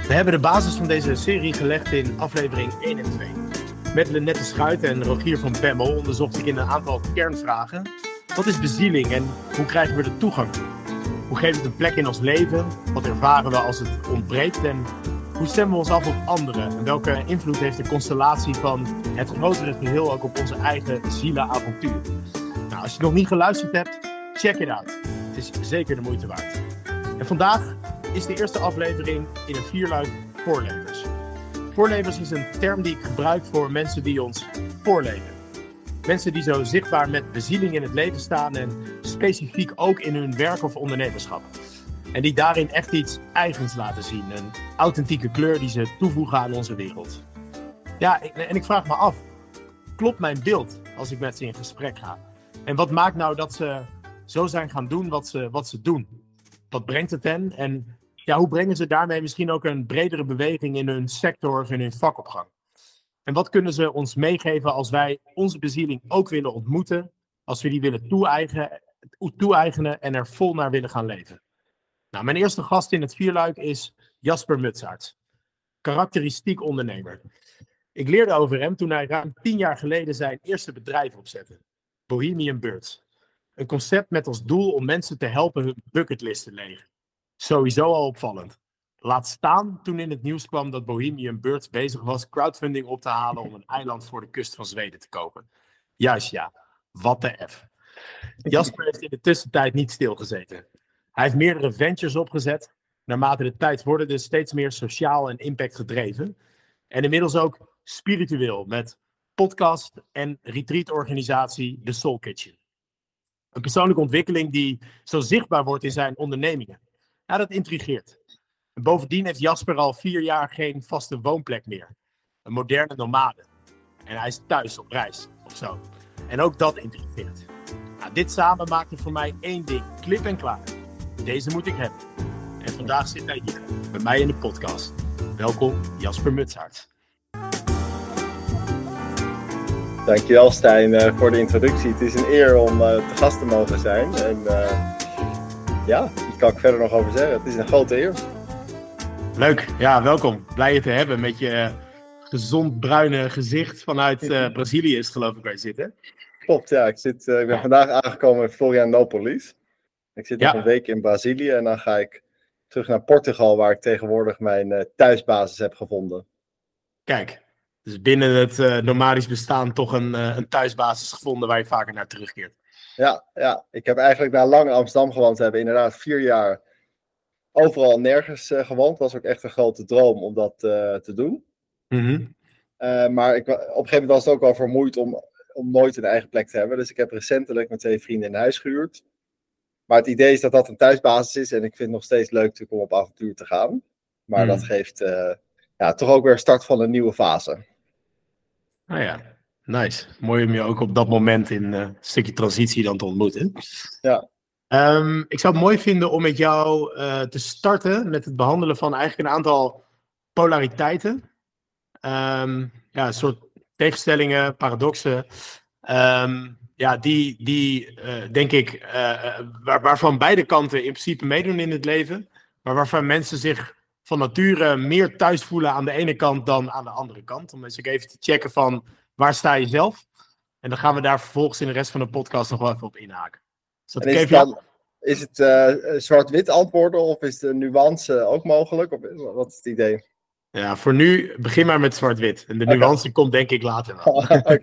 We hebben de basis van deze serie gelegd in aflevering 1 en 2. Met Lenette Schuit en Rogier van Bemmel onderzocht ik in een aantal kernvragen. Wat is bezieling en hoe krijgen we er toegang toe? Hoe geven we het een plek in ons leven? Wat ervaren we als het ontbreekt? En hoe stemmen we ons af op anderen? En welke invloed heeft de constellatie van het grotere geheel ook op onze eigen zielenavontuur? Nou, als je nog niet geluisterd hebt, check it out. Het is zeker de moeite waard. En vandaag is de eerste aflevering in een vierluik voorlevers. Voorlevers is een term die ik gebruik voor mensen die ons voorleven. Mensen die zo zichtbaar met bezieling in het leven staan en specifiek ook in hun werk of ondernemerschap. En die daarin echt iets eigens laten zien. Een authentieke kleur die ze toevoegen aan onze wereld. Ja, en ik vraag me af, klopt mijn beeld als ik met ze in gesprek ga? En wat maakt nou dat ze zo zijn gaan doen wat ze doen? Wat brengt het hen? En ja, hoe brengen ze daarmee misschien ook een bredere beweging in hun sector of in hun vak op gang? En wat kunnen ze ons meegeven als wij onze bezieling ook willen ontmoeten, als we die willen toe-eigenen en er vol naar willen gaan leven? Nou, mijn eerste gast in het vierluik is Jasper Mutsaerts, karakteristiek ondernemer. Ik leerde over hem toen hij ruim 10 jaar geleden zijn eerste bedrijf opzette, Bohemian Birds. Een concept met als doel om mensen te helpen hun bucketlist te legen. Sowieso al opvallend. Laat staan toen in het nieuws kwam dat Bohemian Birds bezig was crowdfunding op te halen om een eiland voor de kust van Zweden te kopen. Juist ja, wat de F. Jasper heeft in de tussentijd niet stilgezeten. Hij heeft meerdere ventures opgezet. Naarmate de tijd vorderde steeds meer sociaal en impact gedreven. En inmiddels ook spiritueel met podcast en retreatorganisatie The Soul Kitchen. Een persoonlijke ontwikkeling die zo zichtbaar wordt in zijn ondernemingen. Ja, dat intrigeert. En bovendien heeft Jasper al 4 jaar geen vaste woonplek meer. Een moderne nomade. En hij is thuis op reis, of zo. En ook dat intrigeert. Nou, dit samen maakt er voor mij 1 ding klip en klaar. Deze moet ik hebben. En vandaag zit hij hier, bij mij in de podcast. Welkom, Jasper Mutsaerts. Dankjewel Stijn voor de introductie. Het is een eer om te gast te mogen zijn. En ja, daar kan ik verder nog over zeggen. Het is een grote eer. Leuk, ja, welkom. Blij je te hebben met je gezond bruine gezicht vanuit Brazilië is geloof ik waar je zit, hè? Klopt, ja. Ik ben vandaag aangekomen in Florianópolis. Ik zit nog een week in Brazilië en dan ga ik terug naar Portugal, waar ik tegenwoordig mijn thuisbasis heb gevonden. Kijk, dus binnen het nomadisch bestaan toch een thuisbasis gevonden waar je vaker naar terugkeert. Ja. Ik heb eigenlijk na lang in Amsterdam gewoond. We hebben inderdaad 4 jaar overal en nergens gewoond. Dat was ook echt een grote droom om dat te doen. Mm-hmm. Maar op een gegeven moment was het ook wel vermoeid om nooit een eigen plek te hebben. Dus ik heb recentelijk met 2 vrienden een huis gehuurd. Maar het idee is dat dat een thuisbasis is. En ik vind het nog steeds leuk natuurlijk om op avontuur te gaan. Maar dat geeft toch ook weer start van een nieuwe fase. Nou ja, nice. Mooi om je ook op dat moment in een stukje transitie dan te ontmoeten. Ja. Ik zou het mooi vinden om met jou te starten met het behandelen van eigenlijk een aantal polariteiten. Een soort tegenstellingen, paradoxen. Die denk ik, waarvan beide kanten in principe meedoen in het leven. Maar waarvan mensen zich van nature meer thuis voelen aan de ene kant dan aan de andere kant. Om eens even te checken van waar sta je zelf. En dan gaan we daar vervolgens in de rest van de podcast nog wel even op inhaken. Is het zwart-wit antwoorden of is de nuance ook mogelijk? Of wat is het idee? Ja, voor nu begin maar met zwart-wit. En de nuance komt denk ik later wel.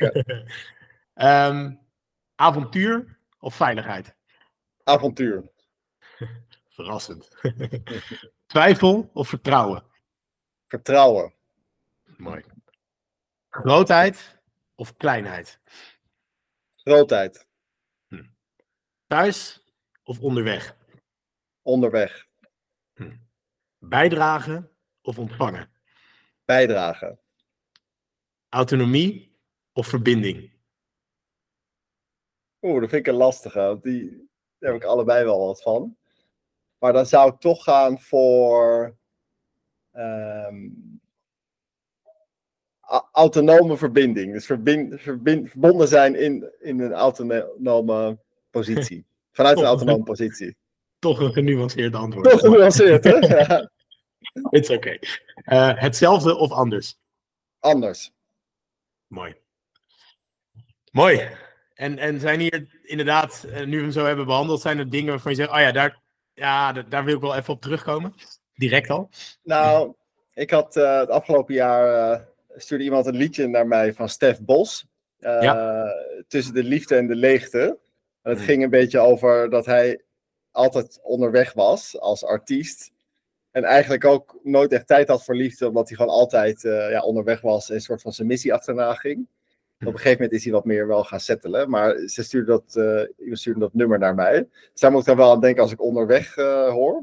Avontuur of veiligheid? Avontuur. Verrassend. Twijfel of vertrouwen? Vertrouwen. Mooi. Grootheid of kleinheid? Grootheid. Thuis of onderweg? Onderweg. Bijdragen of ontvangen? Bijdragen. Autonomie of verbinding? Dat vind ik een lastige. Want daar heb ik allebei wel wat van. Maar dan zou ik toch gaan voor autonome verbinding. Dus verbonden zijn in een autonome positie. Vanuit een autonome positie. Toch een genuanceerd antwoord. Toch genuanceerd, hè? Ja. It's okay. Hetzelfde of anders? Anders. Mooi. Mooi. En zijn hier inderdaad, nu we hem zo hebben behandeld, zijn er dingen waarvan je zegt, oh ja, daar wil ik wel even op terugkomen? Direct al? Nou, ik had het afgelopen jaar stuurde iemand een liedje naar mij van Stef Bos. Tussen de liefde en de leegte. En het ging een beetje over dat hij altijd onderweg was als artiest. En eigenlijk ook nooit echt tijd had voor liefde, omdat hij gewoon altijd onderweg was en een soort van zijn missie achterna ging. Op een gegeven moment is hij wat meer wel gaan settelen. Maar ze stuurde dat nummer naar mij. Dus daar moet ik dan wel aan denken als ik onderweg hoor.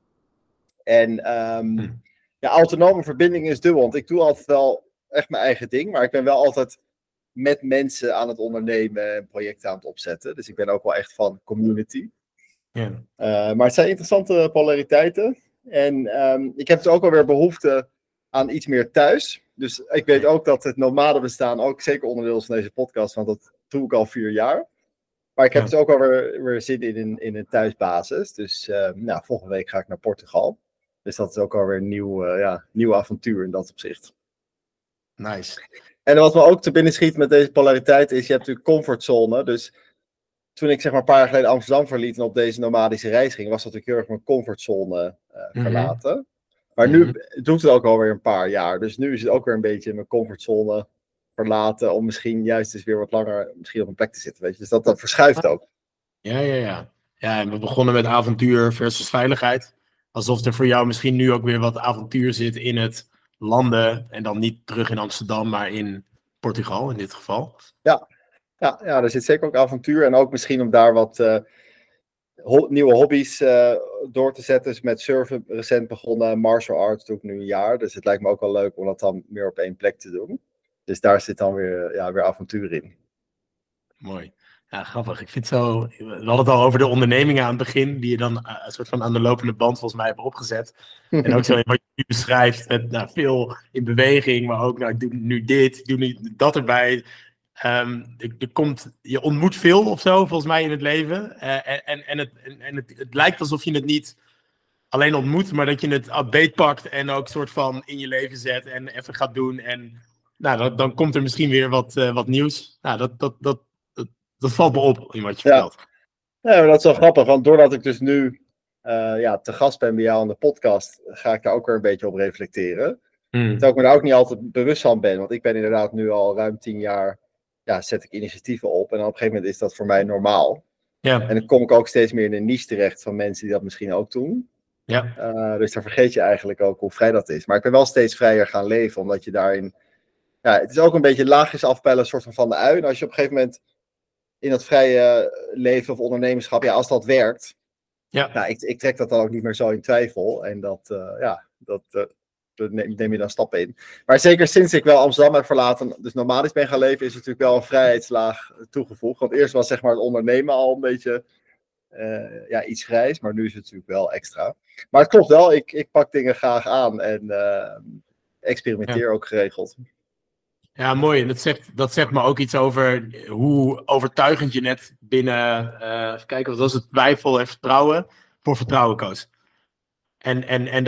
En autonome verbinding is dubbel. Want ik doe altijd wel echt mijn eigen ding. Maar ik ben wel altijd met mensen aan het ondernemen en projecten aan het opzetten. Dus ik ben ook wel echt van community. Ja. Maar het zijn interessante polariteiten. En ik heb dus ook alweer behoefte aan iets meer thuis. Dus ik weet ook dat het nomadenbestaan ook zeker onderdeel is van deze podcast. Want dat doe ik al 4 jaar. Maar ik heb dus ook alweer zin in een thuisbasis. Dus volgende week ga ik naar Portugal. Dus dat is ook alweer een nieuw avontuur in dat opzicht. Nice. En wat me ook te binnen schiet met deze polariteit is, je hebt natuurlijk comfortzone. Dus toen ik zeg maar een paar jaar geleden Amsterdam verliet en op deze nomadische reis ging, was dat natuurlijk heel erg mijn comfortzone verlaten. Maar nu doet het ook alweer een paar jaar. Dus nu is het ook weer een beetje in mijn comfortzone verlaten om misschien juist eens weer wat langer misschien op een plek te zitten. Weet je? Dus dat verschuift ook. Ja. Ja, en we begonnen met avontuur versus veiligheid. Alsof er voor jou misschien nu ook weer wat avontuur zit in het landen. En dan niet terug in Amsterdam, maar in Portugal in dit geval. Ja, er zit zeker ook avontuur. En ook misschien om daar wat nieuwe hobby's door te zetten. Dus met surfen recent begonnen. Martial arts doe ik nu 1 jaar. Dus het lijkt me ook wel leuk om dat dan meer op 1 plek te doen. Dus daar zit dan weer avontuur in. Mooi. Ja, grappig. Ik vind zo. We hadden het al over de ondernemingen aan het begin, die je dan een soort van aan de lopende band volgens mij hebben opgezet. En ook zo wat je nu beschrijft, met veel in beweging, maar ook, ik doe nu dit, ik doe nu dat erbij. Je ontmoet veel of zo, volgens mij, in het leven. Het lijkt alsof je het niet alleen ontmoet, maar dat je het beetpakt en ook soort van in je leven zet en even gaat doen. En dan komt er misschien weer wat nieuws. Dat valt me op in wat je vertelt. Ja, maar dat is wel grappig, want doordat ik dus nu te gast ben bij jou aan de podcast, ga ik daar ook weer een beetje op reflecteren. Terwijl ik me daar ook niet altijd bewust van ben, want ik ben inderdaad nu al ruim 10 jaar, zet ik initiatieven op en dan op een gegeven moment is dat voor mij normaal. Ja. En dan kom ik ook steeds meer in een niche terecht van mensen die dat misschien ook doen. Ja. Dus daar vergeet je eigenlijk ook hoe vrij dat is. Maar ik ben wel steeds vrijer gaan leven, omdat je daarin, het is ook een beetje laagjes afpellen, soort van de ui. En als je op een gegeven moment in dat vrije leven of ondernemerschap, als dat werkt, ik trek dat dan ook niet meer zo in twijfel. En dat neem je dan stappen in. Maar zeker sinds ik wel Amsterdam heb verlaten, dus nomadisch ben gaan leven, is natuurlijk wel een vrijheidslaag toegevoegd. Want eerst was zeg maar het ondernemen al een beetje iets grijs, maar nu is het natuurlijk wel extra. Maar het klopt wel, ik pak dingen graag aan en experimenteer ook geregeld. Ja, mooi. En dat zegt me ook iets over hoe overtuigend je net binnen, even kijken, wat was het, twijfel en vertrouwen, voor vertrouwen koos. En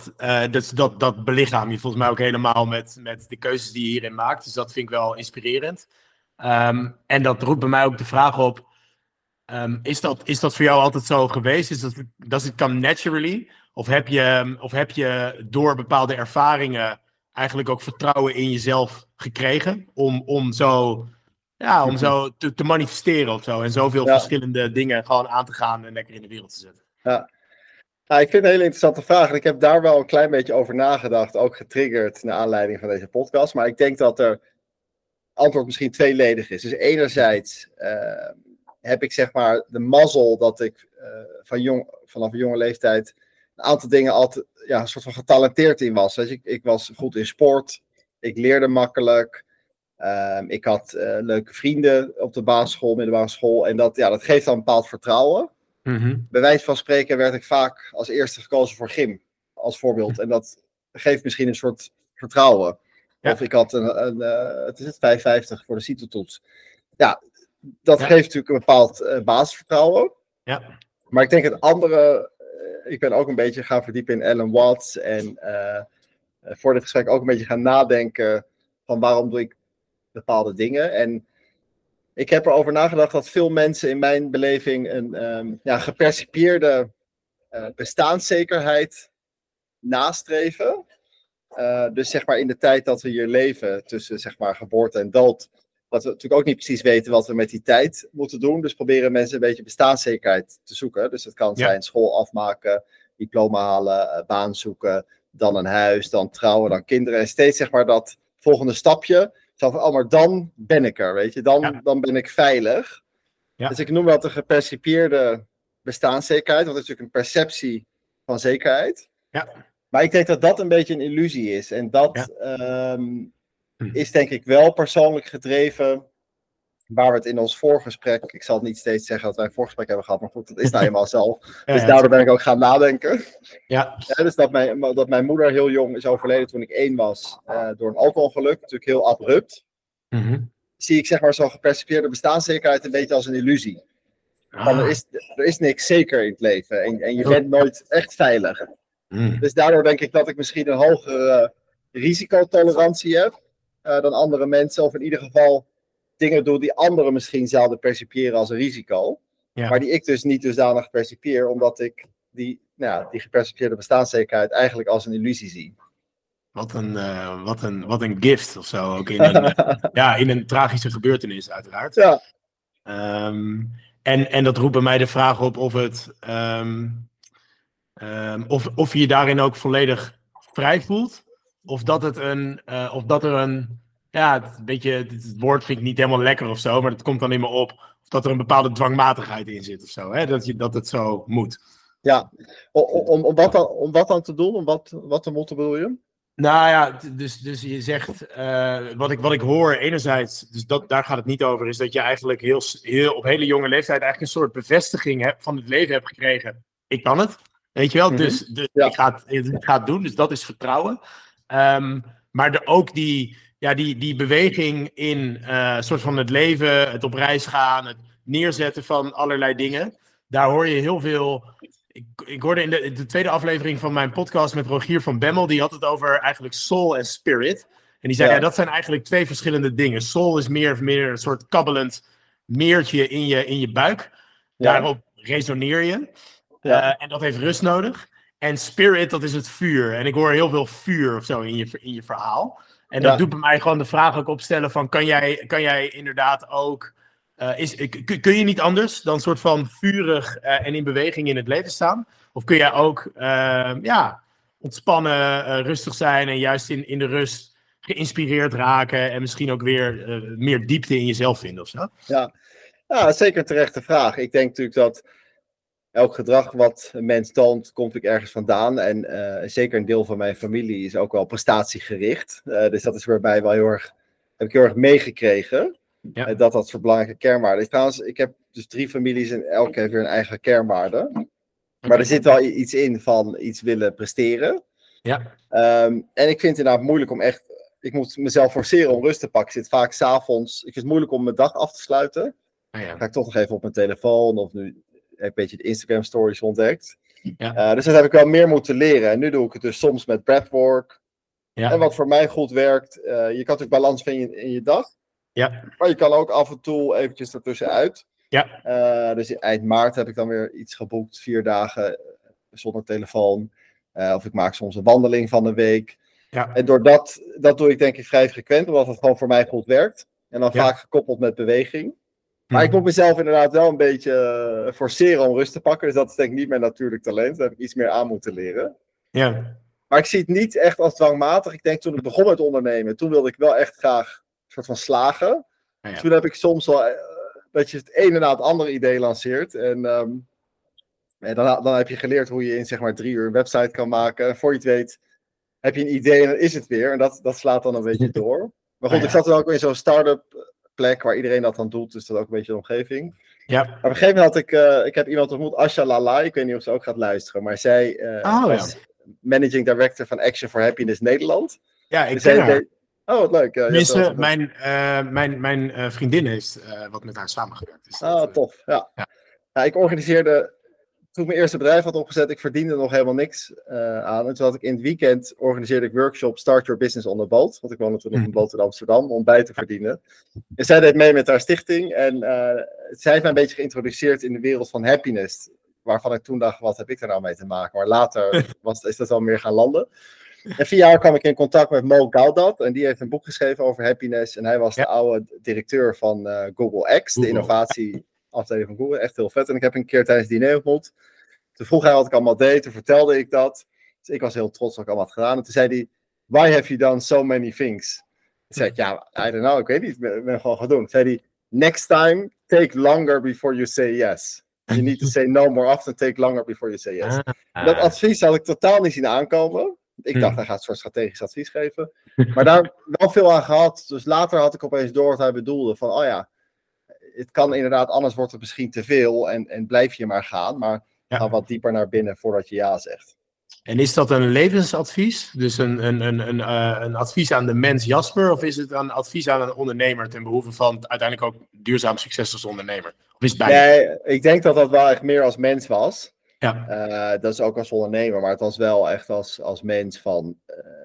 dat belichaam je volgens mij ook helemaal met de keuzes die je hierin maakt. Dus dat vind ik wel inspirerend. En dat roept bij mij ook de vraag op, is dat voor jou altijd zo geweest? Does it come naturally? Of heb je door bepaalde ervaringen eigenlijk ook vertrouwen in jezelf gekregen om zo te manifesteren of zo en zoveel verschillende dingen gewoon aan te gaan en lekker in de wereld te zetten? Ja. Ik vind het een hele interessante vraag en ik heb daar wel een klein beetje over nagedacht, ook getriggerd naar aanleiding van deze podcast. Maar ik denk dat er antwoord misschien tweeledig is. Dus enerzijds heb ik zeg maar de mazzel dat ik vanaf een jonge leeftijd een aantal dingen altijd een soort van getalenteerd in was. Dus ik was goed in sport, ik leerde makkelijk, ik had leuke vrienden op de basisschool, middelbare school en dat geeft dan een bepaald vertrouwen. Mm-hmm. Bij wijze van spreken werd ik vaak als eerste gekozen voor gym, als voorbeeld. En dat geeft misschien een soort vertrouwen. Ja. Of ik had het is 5,50 voor de CITO-toets. Ja, dat geeft natuurlijk een bepaald basisvertrouwen. Ja. Maar ik denk het andere ik ben ook een beetje gaan verdiepen in Alan Watts. En voor dit gesprek ook een beetje gaan nadenken van waarom doe ik bepaalde dingen. En ik heb erover nagedacht dat veel mensen in mijn beleving een gepercipieerde bestaanszekerheid nastreven. Dus zeg maar in de tijd dat we hier leven, tussen zeg maar geboorte en dood, dat we natuurlijk ook niet precies weten wat we met die tijd moeten doen. Dus proberen mensen een beetje bestaanszekerheid te zoeken. Dus het kan zijn school afmaken, diploma halen, baan zoeken, dan een huis, dan trouwen, dan kinderen. En steeds zeg maar dat volgende stapje. Maar dan ben ik er, weet je. Dan ben ik veilig. Ja. Dus ik noem dat de gepercipieerde bestaanszekerheid. Want het is natuurlijk een perceptie van zekerheid. Ja. Maar ik denk dat dat een beetje een illusie is. En dat is denk ik wel persoonlijk gedreven. Waar we het in ons voorgesprek... Ik zal niet steeds zeggen dat wij een voorgesprek hebben gehad. Maar goed, dat is nou eenmaal zo. Dus daardoor ben ik ook gaan nadenken. Ja. Dus dat mijn moeder heel jong is overleden toen ik 1 was. Door een auto-ongeluk. Natuurlijk heel abrupt. Mm-hmm. Zie ik zeg maar zo'n gepercipieerde bestaanszekerheid een beetje als een illusie. Van, er is niks zeker in het leven. En je bent nooit echt veilig. Dus daardoor denk ik dat ik misschien een hogere risicotolerantie heb dan andere mensen. Of in ieder geval dingen doe die anderen misschien zouden percipiëren als een risico. Ja. Maar die ik dus niet dusdanig percipieer. Omdat ik die gepercipieerde bestaanszekerheid eigenlijk als een illusie zie. Wat een gift of zo. Ook in een tragische gebeurtenis uiteraard. Ja. En dat roept bij mij de vraag op of het... of je je daarin ook volledig vrij voelt. Of dat het het woord vind ik niet helemaal lekker of zo, maar dat komt dan in me op. Of dat er een bepaalde dwangmatigheid in zit of zo. Hè? Dat het zo moet. Ja, om wat dan te doen? Om wat te moeten bedoel je? Nou ja, dus je zegt, wat ik hoor enerzijds, dus daar gaat het niet over, is dat je eigenlijk heel op hele jonge leeftijd eigenlijk een soort bevestiging van het leven hebt gekregen. Ik kan het, weet je wel, mm-hmm. dus ik ga het doen, dus dat is vertrouwen. Maar ook die beweging in soort van het leven, het op reis gaan, het neerzetten van allerlei dingen, daar hoor je heel veel... Ik hoorde in de tweede aflevering van mijn podcast met Rogier van Bemmel, die had het over eigenlijk soul en spirit. En die zei, dat zijn eigenlijk 2 verschillende dingen. Soul is meer een soort kabbelend meertje in je buik. Ja. Daarop resoneer je. Ja. En dat heeft rust nodig. En spirit, dat is het vuur. En ik hoor heel veel vuur of zo in je verhaal. En dat doet bij mij gewoon de vraag ook opstellen van, kan jij inderdaad ook... kun je niet anders dan soort van vurig en in beweging in het leven staan? Of kun jij ook ontspannen, rustig zijn en juist in de rust geïnspireerd raken en misschien ook weer meer diepte in jezelf vinden of zo? Ja, zeker een terechte vraag. Ik denk natuurlijk dat elk gedrag wat een mens toont, komt natuurlijk ergens vandaan. En zeker een deel van mijn familie is ook wel prestatiegericht. Dus dat is waarbij wel heb ik heel erg meegekregen. Ja. Dat voor belangrijke kernwaarden is. Trouwens, ik heb dus 3 families en elke heeft weer een eigen kernwaarde. Okay. Maar er zit wel iets in van iets willen presteren. Ja. En ik vind het inderdaad moeilijk om echt... Ik moet mezelf forceren om rust te pakken. Ik zit vaak 's avonds... Ik vind het moeilijk om mijn dag af te sluiten. Dan ga ik toch nog even op mijn telefoon. Of nu heb ik een beetje de Instagram stories ontdekt. Ja. Dus dat heb ik wel meer moeten leren. En nu doe ik het dus soms met breathwork. Ja. En wat voor mij goed werkt... je kan natuurlijk balans vinden in je dag. Ja. Maar je kan ook af en toe eventjes ertussenuit. Ja. Dus eind maart heb ik dan weer iets geboekt. 4 dagen zonder telefoon. Of ik maak soms een wandeling van een week. Ja. En door dat doe ik denk ik vrij frequent. Omdat het gewoon voor mij goed werkt. En dan vaak gekoppeld met beweging. Maar ik moet mezelf inderdaad wel een beetje forceren om rust te pakken. Dus dat is denk ik niet mijn natuurlijk talent. Daar heb ik iets meer aan moeten leren. Ja. Maar ik zie het niet echt als dwangmatig. Ik denk toen ik begon met ondernemen. Toen wilde ik wel echt graag soort van slagen. Ja. Toen heb ik soms wel dat je het ene na het andere idee lanceert. En dan heb je geleerd hoe je in zeg maar 3 uur een website kan maken. En voor je het weet heb je een idee en dan is het weer. En dat slaat dan een beetje door. Maar goed, ik zat dan ook in zo'n start-up plek waar iedereen dat dan doet. Dus dat ook een beetje de omgeving. Ja. Maar op een gegeven moment ik heb iemand ontmoet, Asha Lala. Ik weet niet of ze ook gaat luisteren. Maar zij is Managing Director van Action for Happiness Nederland. Ja, ik ken haar. Oh, wat leuk. Tenminste, mijn vriendin heeft wat met haar samengewerkt. Dus tof. Ja. Ik organiseerde toen ik mijn eerste bedrijf had opgezet, ik verdiende nog helemaal niks aan. En toen had ik in het weekend, organiseerde ik workshop Start Your Business on the Boat. Want ik woonde toen op een boot in Amsterdam, om bij te verdienen. En zij deed mee met haar stichting. En zij heeft mij een beetje geïntroduceerd in de wereld van happiness. Waarvan ik toen dacht, wat heb ik er nou mee te maken? Maar later is dat wel meer gaan landen. En 4 jaar kwam ik in contact met Mo Gaudat. En die heeft een boek geschreven over happiness. En hij was de oude directeur van Google X, de innovatieafdeling van Google. Echt heel vet. En ik heb een keer tijdens het diner ontmoet. Toen vroeg hij wat ik allemaal deed. Toen vertelde ik dat. Dus ik was heel trots wat ik allemaal had gedaan. En toen zei hij, why have you done so many things? Toen zei ik, ja, I don't know. Ik weet niet. Ik ben gewoon gaan doen. Toen zei hij, next time, take longer before you say yes. You need to say no more often, take longer before you say yes. Dat advies had ik totaal niet zien aankomen. Ik dacht, hij gaat een soort strategisch advies geven. Maar daar wel veel aan gehad. Dus later had ik opeens door wat hij bedoelde. Van, oh ja, het kan inderdaad, anders wordt het misschien te veel. En blijf je maar gaan. Maar ga wat dieper naar binnen voordat je ja zegt. En is dat een levensadvies? Dus een advies aan de mens Jasper? Of is het een advies aan een ondernemer ten behoeve van uiteindelijk ook duurzaam succes als ondernemer? Of is het beide? Nee, ik denk dat dat wel echt meer als mens was. Ja. Dat is ook als ondernemer, maar het was wel echt als mens van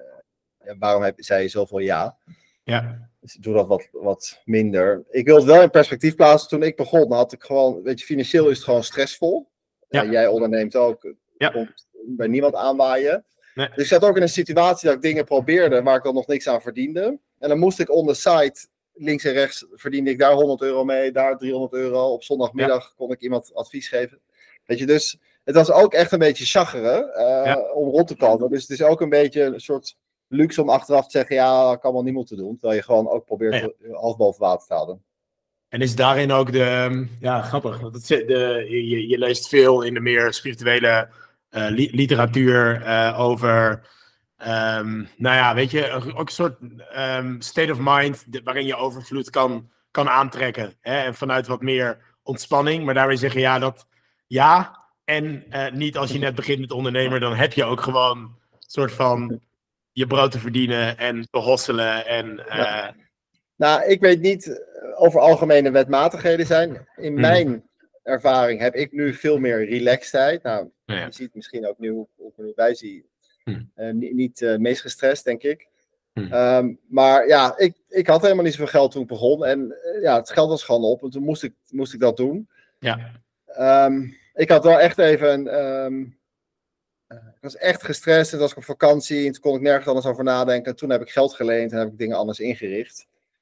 waarom zei je zoveel ja? Ja. Dus ik doe dat wat minder. Ik wil het wel in perspectief plaatsen. Toen ik begon, had ik gewoon, weet je, financieel is het gewoon stressvol. Ja. Jij onderneemt ook. Ja. Komt bij niemand aanwaaien. Nee. Dus ik zat ook in een situatie dat ik dingen probeerde waar ik dan nog niks aan verdiende. En dan moest ik on the side, links en rechts, verdiende ik daar €100 mee, daar €300. Op zondagmiddag kon ik iemand advies geven. Weet je, dus het was ook echt een beetje chaggeren om rond te komen. Dus het is ook een beetje een soort luxe om achteraf te zeggen, ja, dat kan wel niet moeten doen. Terwijl je gewoon ook probeert half boven water te houden. En is daarin ook grappig. Want je leest veel in de meer spirituele literatuur over, weet je, ook een soort state of mind waarin je overvloed kan aantrekken. Hè? En vanuit wat meer ontspanning. Maar daarbij zeggen en niet als je net begint met ondernemer, dan heb je ook gewoon een soort van je brood te verdienen en te hosselen. En, Nou, ik weet niet of er algemene wetmatigheden zijn. In mijn ervaring heb ik nu veel meer relaxedheid. Nou, je ziet misschien ook nu hoe ik er nu bij zie. Niet meest gestrest, denk ik. Maar ja, ik had helemaal niet zoveel geld toen ik begon. En het geld was gewoon op. En toen moest ik dat doen. Ja. Ik had wel echt even ik was echt gestrest. En toen was ik op vakantie. En toen kon ik nergens anders over nadenken. En toen heb ik geld geleend en heb ik dingen anders ingericht.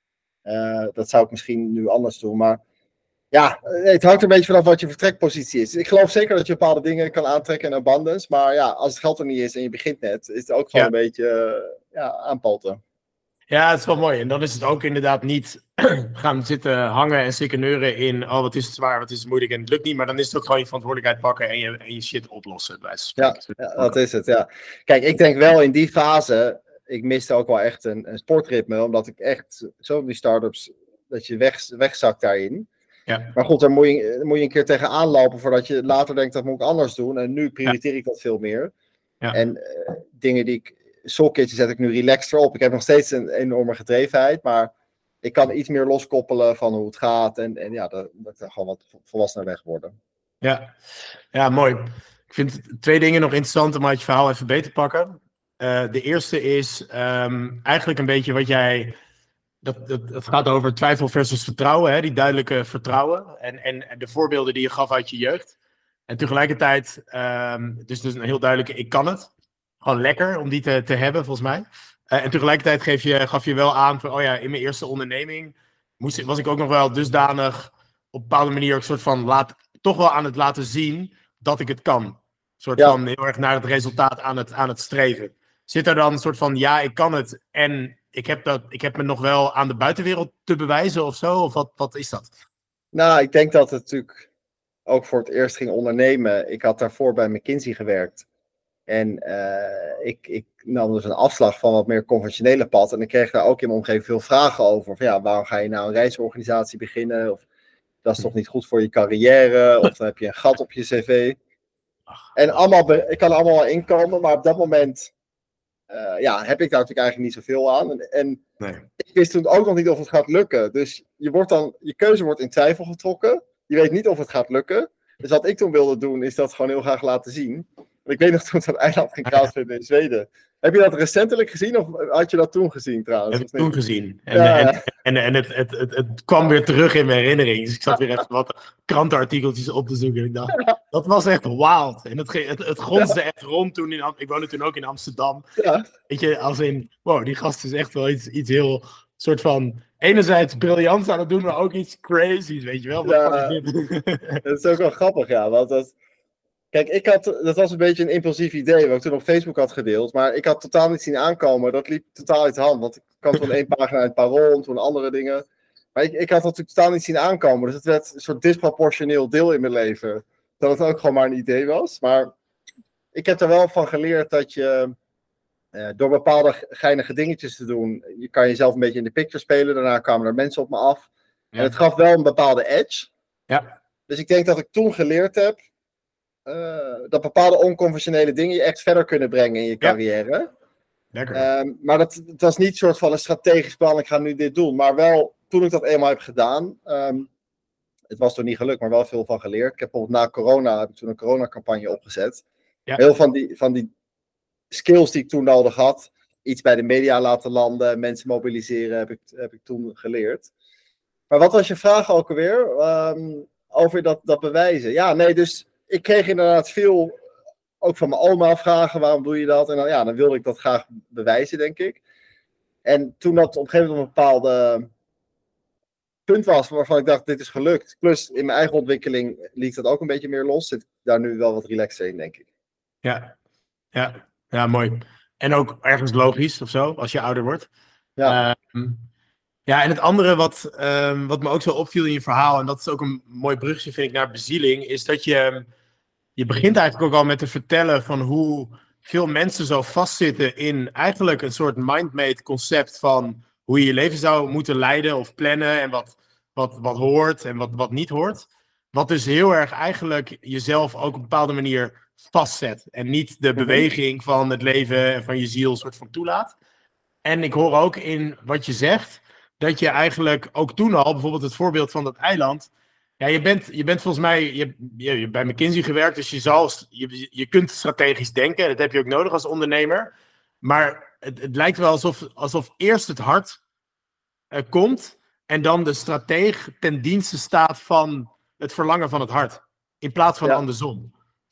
Dat zou ik misschien nu anders doen. Maar ja, het hangt er een beetje vanaf wat je vertrekpositie is. Ik geloof zeker dat je bepaalde dingen kan aantrekken in abundance. Maar ja, als het geld er niet is en je begint net, is het ook gewoon een beetje aanpalten. Ja, het is wel mooi. En dan is het ook inderdaad niet gaan zitten hangen en sikkeneuren in wat is het zwaar, wat is het moeilijk en het lukt niet. Maar dan is het ook gewoon je verantwoordelijkheid pakken en je shit oplossen. Ja, dat is het, ja. Kijk, ik denk wel in die fase, ik miste ook wel echt een sportritme, omdat ik echt zo op die start-ups, dat je wegzakt daarin. Ja. Maar goed, daar moet je een keer tegenaan lopen voordat je later denkt, dat moet ik anders doen. En nu prioriteer ik dat veel meer. Ja. En dingen die ik, soulkitje zet ik nu relaxter op. Ik heb nog steeds een enorme gedrevenheid, maar ik kan iets meer loskoppelen van hoe het gaat. En dat ik gewoon wat volwassener weg worden. Ja, mooi. Ik vind 2 dingen nog interessant om uit je verhaal even beter te pakken. De eerste is eigenlijk een beetje wat jij... Dat gaat over twijfel versus vertrouwen, hè? Die duidelijke vertrouwen. En de voorbeelden die je gaf uit je jeugd. En tegelijkertijd, dus een heel duidelijke, ik kan het. Gewoon lekker om die te hebben, volgens mij. En tegelijkertijd gaf je wel aan van, in mijn eerste onderneming was ik ook nog wel dusdanig op een bepaalde manier ook soort van toch wel aan het laten zien dat ik het kan. Een soort van heel erg naar het resultaat aan het streven. Zit er dan een soort van, ik kan het en ik heb me nog wel aan de buitenwereld te bewijzen of zo? Of wat is dat? Nou, ik denk dat het natuurlijk ook voor het eerst ging ondernemen. Ik had daarvoor bij McKinsey gewerkt. En ik nam dus een afslag van wat meer conventionele pad. En ik kreeg daar ook in mijn omgeving veel vragen over. Van, waarom ga je nou een reisorganisatie beginnen? Of dat is toch niet goed voor je carrière? Of dan heb je een gat op je cv. En ik kan er allemaal wel inkomen, maar op dat moment heb ik daar natuurlijk eigenlijk niet zoveel aan. En ik wist toen ook nog niet of het gaat lukken. Dus je keuze wordt in twijfel getrokken. Je weet niet of het gaat lukken. Dus wat ik toen wilde doen, is dat gewoon heel graag laten zien. Ik weet nog toen dat eiland ging crowdfunden in Zweden. Heb je dat recentelijk gezien of had je dat toen gezien trouwens? Heb ik toen gezien. En, Ja, en, ja. en het kwam weer terug in mijn herinnering. Dus ik zat weer even wat krantenartikeltjes op te zoeken. En ik dacht, dat was echt wild. En het gonsde echt rond toen. Ik woonde toen ook in Amsterdam. Ja. Weet je, als in, wow, die gast is echt wel iets heel, soort van, enerzijds briljant aan het doen, maar ook iets crazy's, weet je wel. Wat Ja. fuck is dit? Dat is ook wel grappig, ja. Want kijk, dat was een beetje een impulsief idee wat ik toen op Facebook had gedeeld. Maar ik had totaal niet zien aankomen. Dat liep totaal uit de hand. Want ik kwam van één pagina uit het Parool en toen andere dingen. Maar ik had dat natuurlijk totaal niet zien aankomen. Dus het werd een soort disproportioneel deel in mijn leven. Dat het ook gewoon maar een idee was. Maar ik heb er wel van geleerd dat je door bepaalde geinige dingetjes te doen, je kan jezelf een beetje in de picture spelen. Daarna kwamen er mensen op me af. Ja. En het gaf wel een bepaalde edge. Ja. Dus ik denk dat ik toen geleerd heb dat bepaalde onconventionele dingen je echt verder kunnen brengen in je carrière. Lekker. Maar het was niet een soort van een strategisch plan, ik ga nu dit doen. Maar wel, toen ik dat eenmaal heb gedaan, het was toen niet gelukt, maar wel veel van geleerd. Ik heb bijvoorbeeld na corona, heb ik toen een coronacampagne opgezet. Ja. Heel van die skills die ik toen nodig had, iets bij de media laten landen, mensen mobiliseren, heb ik toen geleerd. Maar wat was je vraag ook alweer? Over dat bewijzen. Ja, nee, dus ik kreeg inderdaad veel, ook van mijn oma, vragen, waarom doe je dat? En dan wilde ik dat graag bewijzen, denk ik. En toen dat op een gegeven moment een bepaalde punt was, waarvan ik dacht, dit is gelukt. Plus, in mijn eigen ontwikkeling liet dat ook een beetje meer los. Zit ik daar nu wel wat relaxer in, denk ik. Ja, mooi. En ook ergens logisch, of zo, als je ouder wordt. Ja. Ja, en het andere wat me ook zo opviel in je verhaal, en dat is ook een mooi bruggetje, vind ik, naar bezieling, is dat je begint eigenlijk ook al met te vertellen van hoe veel mensen zo vastzitten in eigenlijk een soort mindmade concept van hoe je je leven zou moeten leiden of plannen en wat hoort en wat niet hoort. Wat dus heel erg eigenlijk jezelf ook op een bepaalde manier vastzet en niet de beweging van het leven en van je ziel soort van toelaat. En ik hoor ook in wat je zegt, dat je eigenlijk ook toen al, bijvoorbeeld het voorbeeld van dat eiland. Ja, je bent volgens mij, je hebt bij McKinsey gewerkt, dus je kunt strategisch denken. Dat heb je ook nodig als ondernemer. Maar het lijkt wel alsof eerst het hart komt en dan de strateeg ten dienste staat van het verlangen van het hart. In plaats van andersom.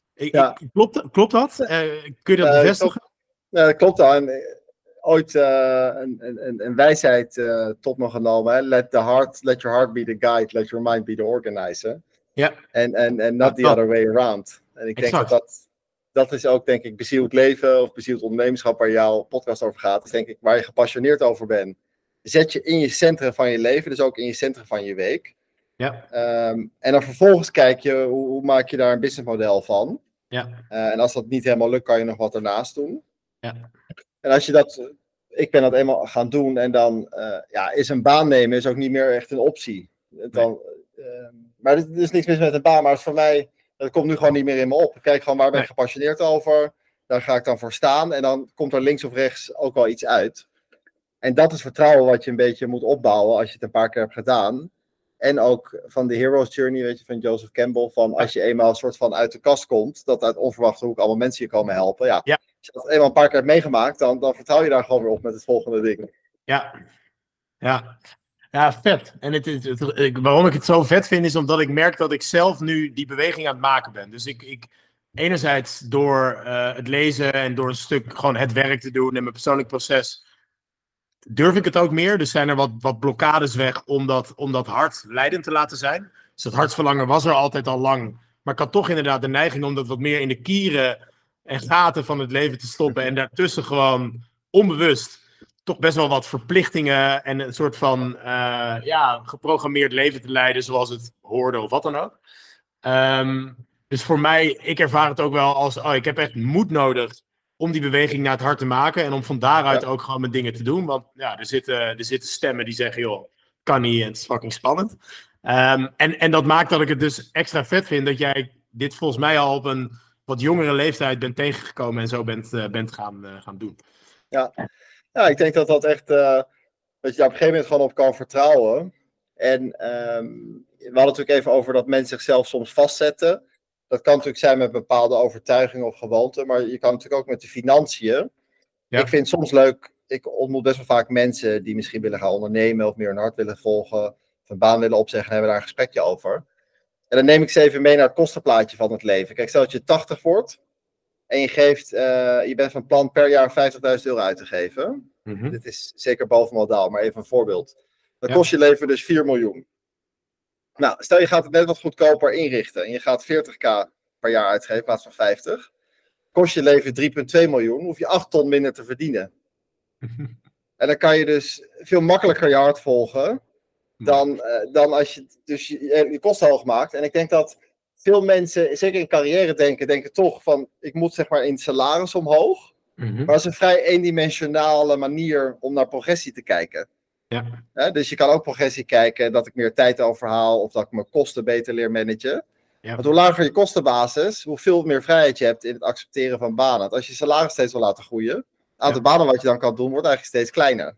Klopt dat? Kun je dat bevestigen? Ja, dat klopt al. En ooit een wijsheid tot me genomen. Hè? Let your heart be the guide, let your mind be the organizer. Ja. En not the other way around. En ik denk dat is ook, denk ik, bezield leven of bezield ondernemerschap waar jouw podcast over gaat. Is denk ik waar je gepassioneerd over bent. Zet je in je centrum van je leven, dus ook in je centrum van je week. Ja. En dan vervolgens kijk je, hoe maak je daar een businessmodel van. Ja. En als dat niet helemaal lukt, kan je nog wat ernaast doen. Ja. En als je ik ben dat eenmaal gaan doen en dan is een baan nemen is ook niet meer echt een optie. Maar er is niks mis met een baan, maar voor mij, dat komt nu gewoon niet meer in me op. Ik kijk gewoon waar ben ik gepassioneerd over, daar ga ik dan voor staan en dan komt er links of rechts ook wel iets uit. En dat is vertrouwen wat je een beetje moet opbouwen als je het een paar keer hebt gedaan. En ook van de Hero's Journey, weet je, van Joseph Campbell, van als je eenmaal een soort van uit de kast komt, dat uit onverwachte hoek allemaal mensen je komen helpen. Ja. Als je dat eenmaal een paar keer hebt meegemaakt, dan vertrouw je daar gewoon weer op met het volgende ding. Ja, vet. En waarom ik het zo vet vind, is omdat ik merk dat ik zelf nu die beweging aan het maken ben. Dus ik enerzijds door het lezen en door een stuk gewoon het werk te doen en mijn persoonlijk proces, durf ik het ook meer. Dus zijn er wat blokkades weg om dat hart leidend te laten zijn. Dus dat hartsverlangen was er altijd al lang. Maar ik had toch inderdaad de neiging om dat wat meer in de kieren en gaten van het leven te stoppen. En daartussen gewoon onbewust toch best wel wat verplichtingen en een soort van geprogrammeerd leven te leiden zoals het hoorde of wat dan ook. Dus voor mij, ik ervaar het ook wel als, ik heb echt moed nodig om die beweging naar het hart te maken en om van daaruit ook gewoon mijn dingen te doen. Want ja, er zitten stemmen die zeggen, joh, kan niet en het is fucking spannend. En dat maakt dat ik het dus extra vet vind dat jij dit volgens mij al op een wat jongere leeftijd bent tegengekomen en zo bent gaan doen. Ja, ik denk dat echt, dat je daar op een gegeven moment gewoon op kan vertrouwen. En we hadden het natuurlijk even over dat mensen zichzelf soms vastzetten. Dat kan natuurlijk zijn met bepaalde overtuigingen of gewoonten, maar je kan natuurlijk ook met de financiën. Ja. Ik vind het soms leuk, ik ontmoet best wel vaak mensen die misschien willen gaan ondernemen of meer hun hart willen volgen, of een baan willen opzeggen en hebben daar een gesprekje over. En dan neem ik ze even mee naar het kostenplaatje van het leven. Kijk, stel dat je 80 wordt en je bent van plan per jaar €50.000 uit te geven. Dit is zeker boven modaal, maar even een voorbeeld. Dan kost je leven dus 4 miljoen. Nou, stel je gaat het net wat goedkoper inrichten en je gaat 40.000 per jaar uitgeven in plaats van 50. Kost je leven 3,2 miljoen, hoef je 8 ton minder te verdienen. En dan kan je dus veel makkelijker je hart volgen dan als je dus je kosten hoog maakt. En ik denk dat veel mensen, zeker in carrière denken toch van, ik moet zeg maar in salaris omhoog. Maar dat is een vrij eendimensionale manier om naar progressie te kijken. Ja, dus je kan ook progressie kijken dat ik meer tijd overhaal of dat ik mijn kosten beter leer managen. Ja. Want hoe lager je kostenbasis, hoe veel meer vrijheid je hebt in het accepteren van banen. Want als je salaris steeds wil laten groeien, het aantal banen wat je dan kan doen, wordt eigenlijk steeds kleiner.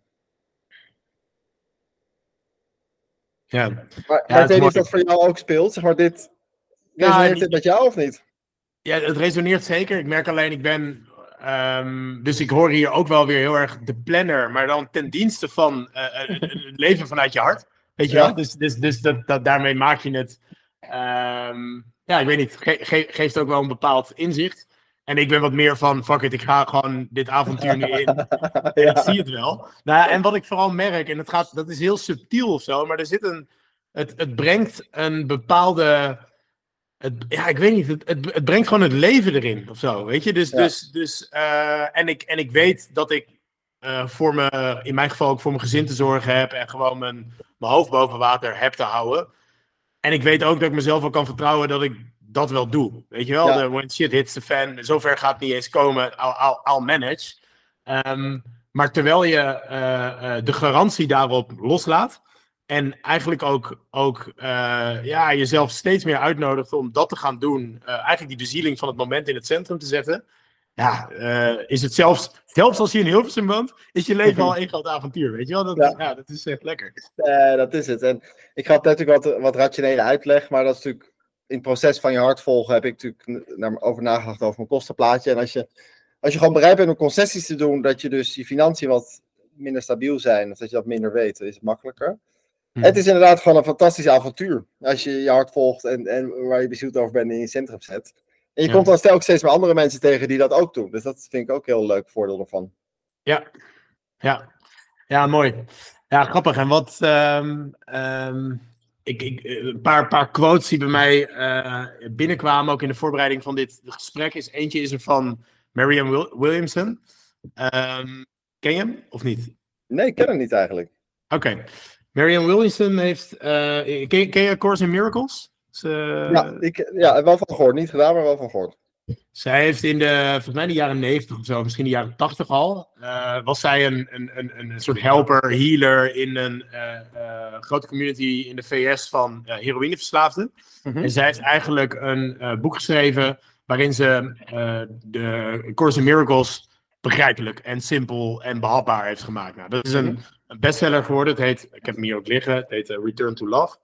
Ja. Maar ik weet niet of dat voor jou ook speelt. Zeg maar, resoneert dit met jou of niet? Ja, het resoneert zeker. Ik merk alleen, ik ben... dus ik hoor hier ook wel weer heel erg de planner, maar dan ten dienste van het leven vanuit je hart. Weet je wel? Dus daarmee maak je het... ja, ik weet niet. Geeft ook wel een bepaald inzicht. En ik ben wat meer van, fuck it, ik ga gewoon dit avontuur nu in. Ik zie het wel. Nou, en wat ik vooral merk, en dat is heel subtiel of zo, maar er zit het brengt een bepaalde... ik weet niet, het brengt gewoon het leven erin of zo, weet je. En ik weet dat ik in mijn geval ook voor mijn gezin te zorgen heb en gewoon mijn hoofd boven water heb te houden. En ik weet ook dat ik mezelf wel kan vertrouwen dat ik dat wel doe, weet je wel. Ja. When shit hits the fan, zover gaat het niet eens komen, I'll manage. Maar terwijl je de garantie daarop loslaat, en eigenlijk ook jezelf steeds meer uitnodigt om dat te gaan doen. Eigenlijk die bezieling van het moment in het centrum te zetten. Ja, is het zelfs als je in Hilversum woont, is je leven al één groot avontuur, weet je wel? Dat is echt lekker. Dat is het. En ik had natuurlijk wat rationele uitleg, maar dat is natuurlijk in het proces van je hart volgen heb ik natuurlijk over nagedacht over mijn kostenplaatje. En als je gewoon bereid bent om concessies te doen, dat je dus je financiën wat minder stabiel zijn, of dat je dat minder weet, dan is het makkelijker. Het is inderdaad gewoon een fantastisch avontuur. Als je je hart volgt en waar je bezield over bent in je centrum zet. En je komt dan ook steeds meer andere mensen tegen die dat ook doen. Dus dat vind ik ook heel leuk voordeel ervan. Ja, mooi. Ja, grappig. En wat... een paar quotes die bij mij binnenkwamen, ook in de voorbereiding van dit gesprek. Eentje is er van Marianne Williamson. Ken je hem, of niet? Nee, ik ken hem niet eigenlijk. Oké. Marianne Williamson heeft... ken je Course in Miracles? Wel van gehoord. Niet gedaan, maar wel van gehoord. Zij heeft volgens mij in de jaren 90 of zo, misschien de jaren 80 al, was zij een soort helper, healer in een grote community in de VS van heroïneverslaafden. En zij heeft eigenlijk een boek geschreven waarin ze de Course in Miracles begrijpelijk en simpel en behapbaar heeft gemaakt. Nou, dat is een bestseller geworden. Ik heb hem hier ook liggen. Het heet Return to Love.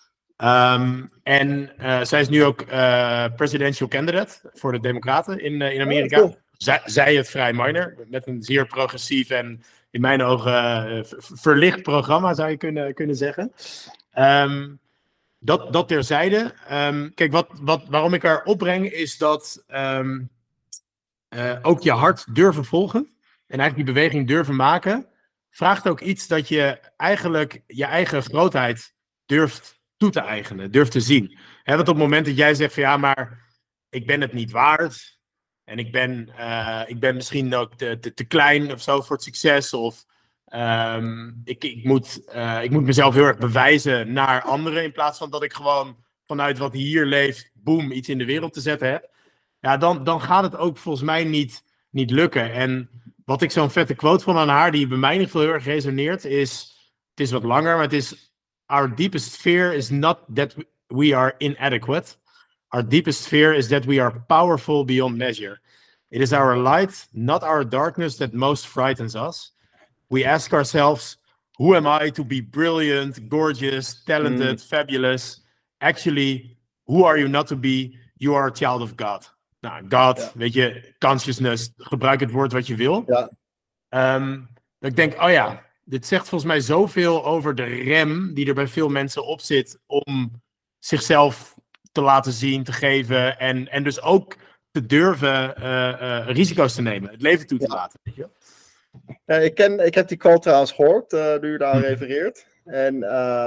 Zij is nu ook presidential candidate voor de Democraten in Amerika. Cool. Zij het vrij minor, met een zeer progressief en in mijn ogen verlicht programma, zou je kunnen zeggen. Dat terzijde. Kijk, waarom ik haar opbreng is dat ook je hart durven volgen en eigenlijk die beweging durven maken, vraagt ook iets dat je eigenlijk je eigen grootheid durft toe te eigenen, durft te zien. Want op het moment dat jij zegt van ja, maar ik ben het niet waard en ik ben misschien ook te klein of zo voor het succes, of ik moet mezelf heel erg bewijzen naar anderen in plaats van dat ik gewoon vanuit wat hier leeft, boem, iets in de wereld te zetten heb. Ja, dan gaat het ook volgens mij niet lukken. En wat ik zo'n vette quote vond aan haar, die bij mij in ieder geval heel erg resoneert, is, het is wat langer, maar het is: Our deepest fear is not that we are inadequate. Our deepest fear is that we are powerful beyond measure. It is our light, not our darkness, that most frightens us. We ask ourselves, who am I to be brilliant, gorgeous, talented, fabulous? Actually, who are you not to be? you are a child of God. Nou, God, weet je, consciousness, gebruik het woord wat je wil. Ja. Dat ik denk, oh ja, dit zegt volgens mij zoveel over de rem die er bij veel mensen op zit om zichzelf te laten zien, te geven en dus ook te durven risico's te nemen, het leven toe te laten. Weet je? Ja, ik heb die quote trouwens gehoord, nu je daar refereert. En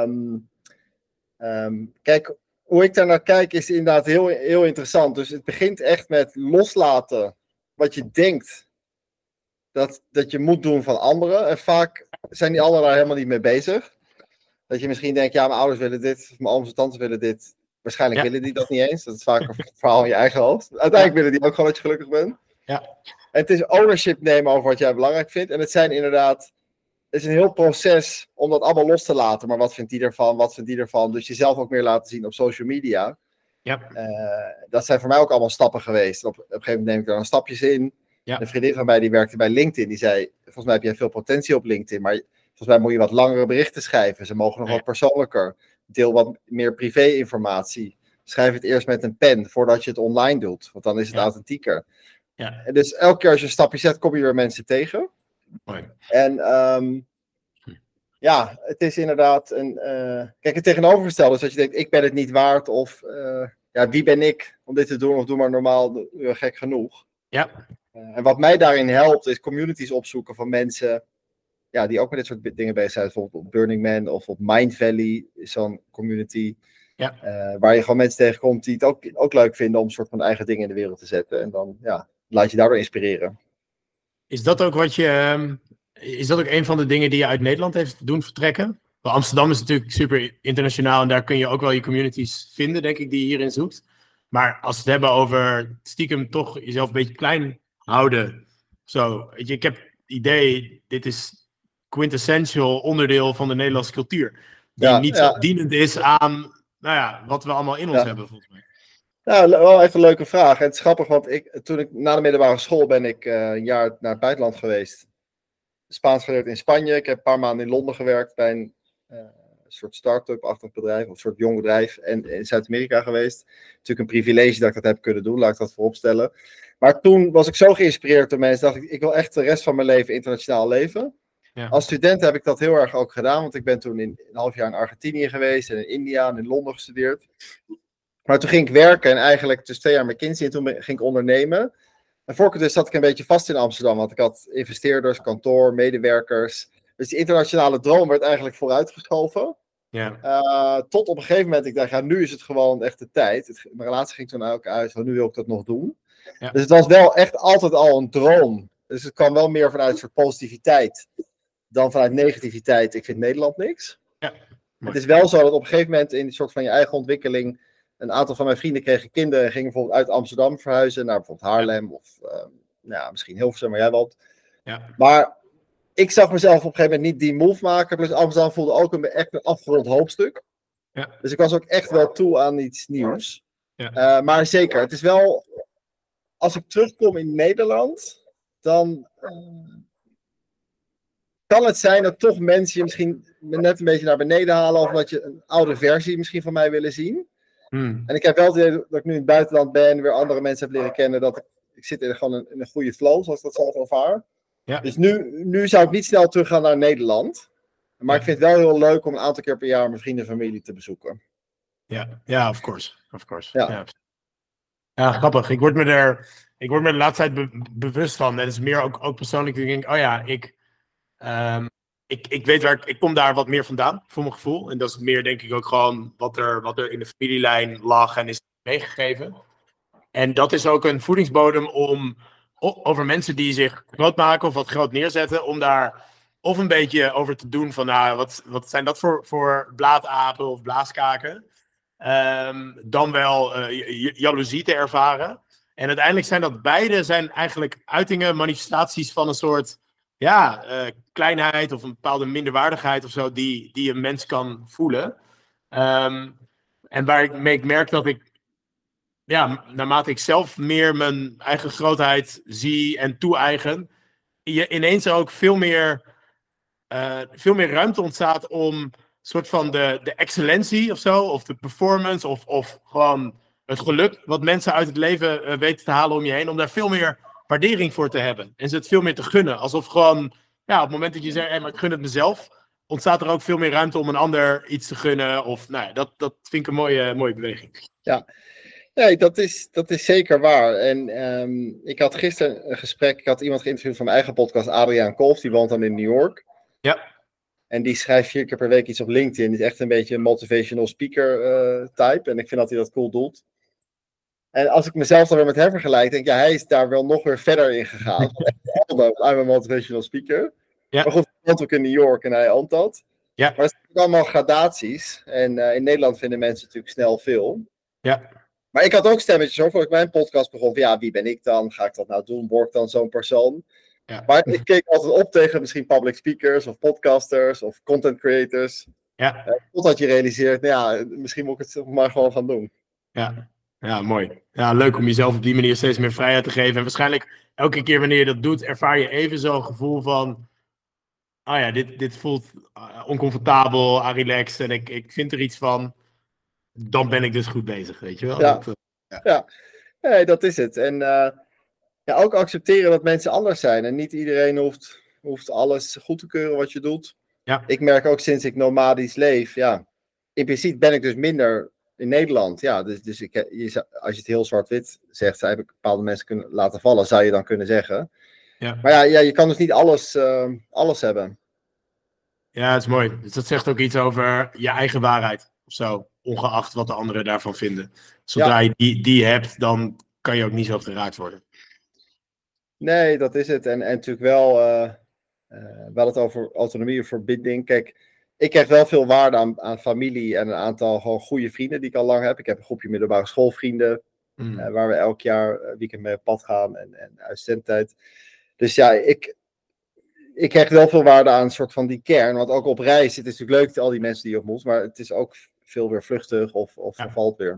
kijk, hoe ik daar naar kijk is inderdaad heel, heel interessant. Dus het begint echt met loslaten wat je denkt dat je moet doen van anderen. En vaak zijn die anderen daar helemaal niet mee bezig. Dat je misschien denkt, ja, mijn ouders willen dit, of mijn ooms en tantes willen dit. Waarschijnlijk willen die dat niet eens. Dat is vaak een verhaal in je eigen hoofd. Uiteindelijk willen die ook gewoon dat je gelukkig bent. Ja. En het is ownership nemen over wat jij belangrijk vindt. En het is een heel proces om dat allemaal los te laten. Maar wat vindt die ervan? Wat vindt die ervan? Dus jezelf ook meer laten zien op social media. Ja. Dat zijn voor mij ook allemaal stappen geweest. Op een gegeven moment neem ik er dan stapjes in. Ja. Een vriendin van mij die werkte bij LinkedIn. Die zei, volgens mij heb jij veel potentie op LinkedIn. Maar volgens mij moet je wat langere berichten schrijven. Ze mogen nog wat persoonlijker. Deel wat meer privé-informatie. Schrijf het eerst met een pen voordat je het online doet. Want dan is het authentieker. Ja. En dus elke keer als je een stapje zet, kom je weer mensen tegen. Mooi. En ja, het is inderdaad kijk, het tegenovergestelde is dat je denkt, ik ben het niet waard. Of wie ben ik om dit te doen? Of doe maar normaal, gek genoeg. Ja. En wat mij daarin helpt, is communities opzoeken van mensen die ook met dit soort dingen bezig zijn. Bijvoorbeeld op Burning Man of op Mind Valley is zo'n community. Ja. Waar je gewoon mensen tegenkomt die het ook leuk vinden om een soort van eigen dingen in de wereld te zetten. En dan laat je daardoor inspireren. Is dat ook is dat ook een van de dingen die je uit Nederland heeft doen vertrekken? Want Amsterdam is natuurlijk super internationaal en daar kun je ook wel je communities vinden, denk ik, die je hierin zoekt. Maar als we het hebben over stiekem toch jezelf een beetje klein houden. Zo, weet je, ik heb het idee, dit is quintessential onderdeel van de Nederlandse cultuur. Die niet zo dienend is aan wat we allemaal in ons hebben, volgens mij. Nou, wel echt een leuke vraag. En het is grappig, want toen ik na de middelbare school ben ik een jaar naar het buitenland geweest. Spaans geleerd in Spanje. Ik heb een paar maanden in Londen gewerkt bij een soort start-up-achtig bedrijf, of een soort jong bedrijf. En in Zuid-Amerika geweest. Natuurlijk een privilege dat ik dat heb kunnen doen, laat ik dat vooropstellen. Maar toen was ik zo geïnspireerd door mensen, dacht ik wil echt de rest van mijn leven internationaal leven. Ja. Als student heb ik dat heel erg ook gedaan, want ik ben toen een half jaar in Argentinië geweest en in India en in Londen gestudeerd. Maar toen ging ik werken en eigenlijk dus 2 jaar McKinsey en toen ging ik ondernemen. En voor ik dus zat ik een beetje vast in Amsterdam, want ik had investeerders, kantoor, medewerkers. Dus die internationale droom werd eigenlijk vooruitgeschoven. Ja. Tot op een gegeven moment ik dacht, nu is het gewoon echt de tijd. Mijn relatie ging toen ook uit, van nu wil ik dat nog doen. Ja. Dus het was wel echt altijd al een droom. Dus het kwam wel meer vanuit een soort positiviteit dan vanuit negativiteit. Ik vind Nederland niks. Ja. Het is wel zo dat op een gegeven moment in een soort van je eigen ontwikkeling een aantal van mijn vrienden kregen kinderen en gingen bijvoorbeeld uit Amsterdam verhuizen naar bijvoorbeeld Haarlem of misschien Hilversum, waar jij woont. Ja. Maar ik zag mezelf op een gegeven moment niet die move maken. Plus Amsterdam voelde ook echt een afgerond hoofdstuk. Ja. Dus ik was ook echt wel toe aan iets nieuws. Ja. Maar zeker, het is wel, als ik terugkom in Nederland, dan kan het zijn dat toch mensen je misschien net een beetje naar beneden halen of dat je een oude versie misschien van mij willen zien. En ik heb wel het idee dat ik nu in het buitenland ben, weer andere mensen heb leren kennen, dat ik zit in een goede flow, zoals ik dat zelf ervaar. Ja. Dus nu zou ik niet snel teruggaan naar Nederland. Maar ik vind het wel heel leuk om een aantal keer per jaar mijn vrienden en familie te bezoeken. Ja, of course. Ja, grappig. Ik word me er de laatste tijd bewust van. En het is meer ook persoonlijk. Ik denk, ik weet ik kom daar wat meer vandaan, voor mijn gevoel. En dat is meer, denk ik, ook gewoon wat er in de familielijn lag en is meegegeven. En dat is ook een voedingsbodem om over mensen die zich groot maken of wat groot neerzetten, om daar of een beetje over te doen van, wat zijn dat voor blaadapen of blaaskaken? Dan wel jaloezie te ervaren. En uiteindelijk zijn dat beide eigenlijk uitingen, manifestaties van een soort kleinheid of een bepaalde minderwaardigheid of zo die een mens kan voelen. En waar ik merk dat ik, naarmate ik zelf meer mijn eigen grootheid zie en toe-eigen, je ineens ook veel meer ruimte ontstaat om soort van de excellentie of zo, of de performance, of gewoon het geluk wat mensen uit het leven weten te halen om je heen, om daar veel meer waardering voor te hebben. En ze het veel meer te gunnen. Alsof gewoon, op het moment dat je zegt, maar ik gun het mezelf, ontstaat er ook veel meer ruimte om een ander iets te gunnen. Of, dat vind ik een mooie beweging. Ja, nee, dat is zeker waar. En ik had gisteren een gesprek, ik had iemand geïnterviewd van mijn eigen podcast, Adriaan Kolf, die woont dan in New York. Ja. En die schrijft 4 keer per week iets op LinkedIn. Die is echt een beetje een motivational speaker type. En ik vind dat hij dat cool doet. En als ik mezelf dan weer met hem vergelijk, denk ik, hij is daar wel nog weer verder in gegaan. I'm a motivational speaker. Ja. Maar goed, hij woont ook in New York en hij oont dat. Ja. Maar het zijn allemaal gradaties. En in Nederland vinden mensen natuurlijk snel veel. Ja. Maar ik had ook stemmetjes hoor, voordat ik mijn podcast begon. Van, wie ben ik dan? Ga ik dat nou doen? Word ik dan zo'n persoon? Ja. Maar ik keek altijd op tegen misschien public speakers of podcasters of content creators. Ja. Totdat je realiseert, misschien moet ik het maar gewoon gaan doen. Ja, mooi. Ja, leuk om jezelf op die manier steeds meer vrijheid te geven. En waarschijnlijk elke keer wanneer je dat doet, ervaar je even zo'n gevoel van, dit voelt oncomfortabel, relaxed en ik vind er iets van. Dan ben ik dus goed bezig, weet je wel. Ja. Nee, dat is het. En ook accepteren dat mensen anders zijn. En niet iedereen hoeft alles goed te keuren wat je doet. Ja. Ik merk ook sinds ik nomadisch leef, in principe ben ik dus minder in Nederland. Ja, dus als je het heel zwart-wit zegt, zou ik bepaalde mensen kunnen laten vallen, zou je dan kunnen zeggen. Ja. Maar je kan dus niet alles hebben. Ja, het is mooi. Dus dat zegt ook iets over je eigen waarheid of zo. Ongeacht wat de anderen daarvan vinden. Zodra je die hebt, dan kan je ook niet zo geraakt worden. Nee, dat is het. En natuurlijk wel het over autonomie of verbinding. Kijk, ik krijg wel veel waarde aan familie en een aantal gewoon goede vrienden die ik al lang heb. Ik heb een groepje middelbare schoolvrienden. Waar we elk jaar weekend mee op pad gaan en uit studententijd. Dus ik krijg wel veel waarde aan een soort van die kern. Want ook op reis, het is natuurlijk leuk al die mensen die je ontmoet. Maar het is ook veel weer vluchtig of vervalt weer.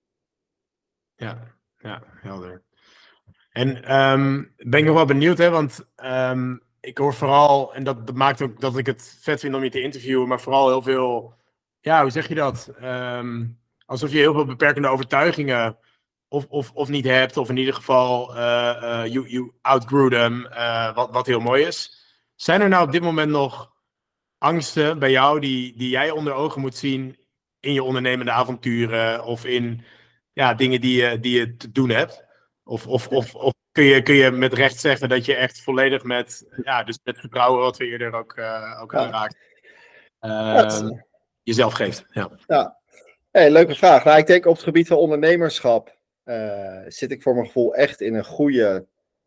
Ja, helder. En ben ik nog wel benieuwd, hè, want ik hoor vooral, en dat maakt ook dat ik het vet vind om je te interviewen, maar vooral heel veel, hoe zeg je dat? Alsof je heel veel beperkende overtuigingen of niet hebt, of in ieder geval you outgrew them, wat heel mooi is. Zijn er nou op dit moment nog angsten bij jou die jij onder ogen moet zien in je ondernemende avonturen of in dingen die je te doen hebt? Of kun je met recht zeggen dat je echt volledig met vertrouwen, wat we eerder ook aanraakten, jezelf geeft? Ja. Hey, leuke vraag. Nou, ik denk op het gebied van ondernemerschap zit ik voor mijn gevoel echt in een goede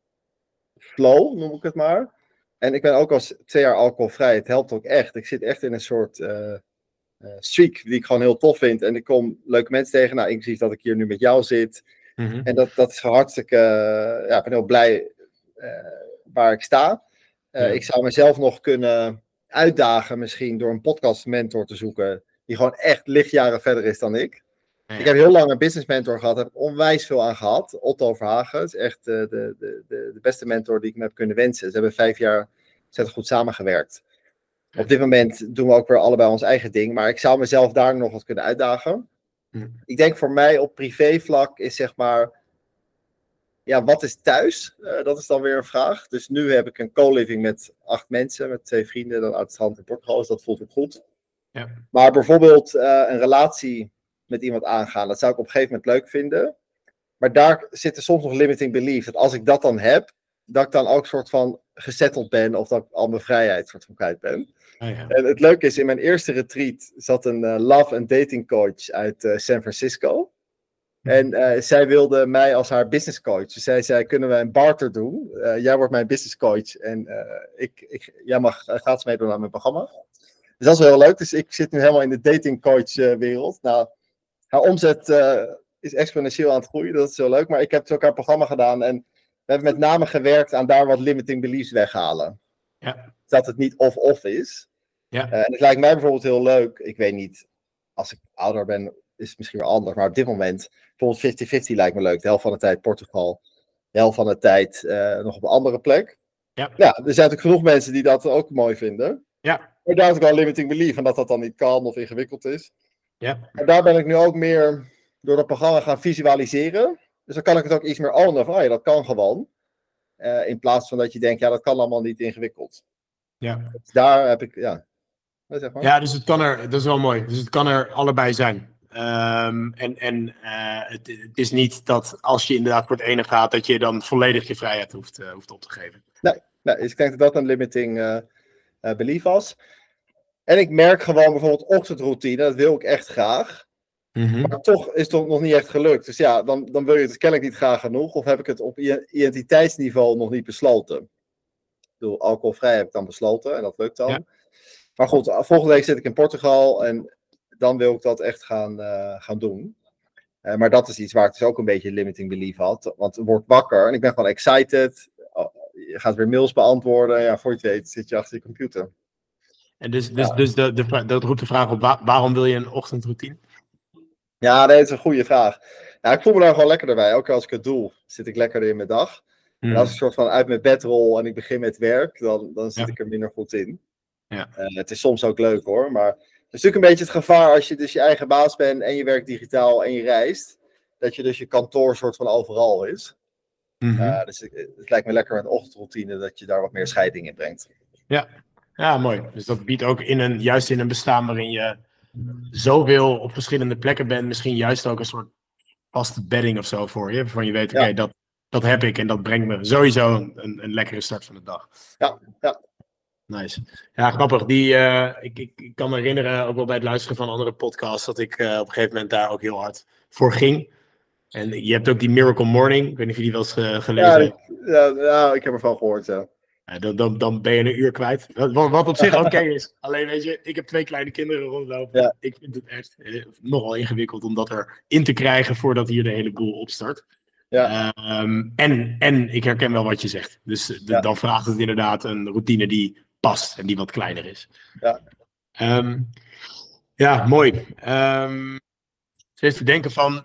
flow, noem ik het maar. En ik ben ook al 2 jaar alcoholvrij. Het helpt ook echt. Ik zit echt in een soort streak die ik gewoon heel tof vind. En ik kom leuke mensen tegen. Nou, inclusief dat ik hier nu met jou zit. Mm-hmm. En dat is hartstikke... ik ben heel blij waar ik sta. Ik zou mezelf nog kunnen uitdagen misschien door een podcastmentor te zoeken die gewoon echt lichtjaren verder is dan ik. Ja. Ik heb heel lang een business mentor gehad. Heb onwijs veel aan gehad. Otto Verhagen. Het is echt de beste mentor die ik me heb kunnen wensen. Ze hebben 5 jaar ontzettend goed samengewerkt. Op dit moment doen we ook weer allebei ons eigen ding. Maar ik zou mezelf daar nog wat kunnen uitdagen. Ik denk voor mij op privévlak is zeg maar... wat is thuis? Dat is dan weer een vraag. Dus nu heb ik een co-living met 8 mensen. Met 2 vrienden dan uit het strand in Portugal. Dus dat voelt ook goed. Ja. Maar bijvoorbeeld een relatie met iemand aangaan. Dat zou ik op een gegeven moment leuk vinden. Maar daar zitten soms nog limiting beliefs. Dat als ik dat dan heb, dat ik dan ook een soort van gesetteld ben. Of dat ik al mijn vrijheid soort van kwijt ben. Ja. En het leuke is, in mijn eerste retreat zat een love and dating coach uit San Francisco. En zij wilde mij als haar business coach. Dus zij zei, kunnen we een barter doen? Jij wordt mijn business coach. En jij mag gratis meedoen aan mijn programma. Dus dat is wel heel leuk. Dus ik zit nu helemaal in de dating coach wereld. Nou, haar omzet is exponentieel aan het groeien. Dat is heel leuk. Maar ik heb ook haar programma gedaan. En we hebben met name gewerkt aan daar wat limiting beliefs weghalen. Ja. Dat het niet of-of is. Ja. En het lijkt mij bijvoorbeeld heel leuk. Ik weet niet, als ik ouder ben, is het misschien weer anders. Maar op dit moment, bijvoorbeeld 50-50 lijkt me leuk. De helft van de tijd Portugal. De helft van de tijd nog op een andere plek. Ja. Er zijn natuurlijk genoeg mensen die dat ook mooi vinden. Ja. Maar daar is ook wel limiting belief. En dat dan niet kan of ingewikkeld is. Ja. Maar daar ben ik nu ook meer door dat programma gaan visualiseren. Dus dan kan ik het ook iets meer ownen van, dat kan gewoon. In plaats van dat je denkt, dat kan allemaal niet ingewikkeld. Ja. Dus daar heb ik, zeg maar. Ja, dus dat is wel mooi. Dus het kan er allebei zijn. Het is niet dat als je inderdaad voor het ene gaat, dat je dan volledig je vrijheid hoeft op te geven. Nee, dus ik denk dat een limiting belief was. En ik merk gewoon bijvoorbeeld ochtendroutine, dat wil ik echt graag. Maar toch is het nog niet echt gelukt. Dus dan wil je het kennelijk niet graag genoeg. Of heb ik het op identiteitsniveau nog niet besloten. Ik bedoel, alcoholvrij heb ik dan besloten en dat lukt dan. Ja. Maar goed, volgende week zit ik in Portugal en dan wil ik dat echt gaan doen. Maar dat is iets waar ik dus ook een beetje limiting belief had. Want je wordt wakker en ik ben gewoon excited. Je gaat weer mails beantwoorden. Ja, voor je het weet zit je achter je computer. En dus dat roept de vraag op, waarom wil je een ochtendroutine? Ja, nee, dat is een goede vraag. Ja, ik voel me daar gewoon lekkerder bij. Elke keer als ik het doe, zit ik lekkerder in mijn dag. En als ik soort van uit mijn bed rol en ik begin met werk, dan zit ik er minder goed in. Ja. Het is soms ook leuk hoor, maar het is natuurlijk een beetje het gevaar als je dus je eigen baas bent en je werkt digitaal en je reist, dat je dus je kantoor soort van overal is. Dus het lijkt me lekker met een ochtendroutine dat je daar wat meer scheiding in brengt. Ja, mooi. Dus dat biedt ook juist in een bestaan waarin je zoveel op verschillende plekken bent, misschien juist ook een soort vaste bedding of zo voor je, waarvan je weet, oké, dat heb ik en dat brengt me sowieso een lekkere start van de dag. Ja. Nice. Ja, grappig. Ik kan me herinneren, ook wel bij het luisteren van andere podcasts, dat ik op een gegeven moment daar ook heel hard voor ging. En je hebt ook die Miracle Morning. Ik weet niet of je die wel eens gelezen hebt. Ja, ik heb ervan gehoord, ja. Dan ben je een uur kwijt. Wat op zich oké is. Alleen weet je, ik heb 2 kleine kinderen rondlopen. Ja. Ik vind het echt nogal ingewikkeld om dat erin te krijgen voordat hier de hele boel opstart. Ja. En ik herken wel wat je zegt. Dus dan vraagt het inderdaad een routine die past en die wat kleiner is. Ja. Mooi. Even denken van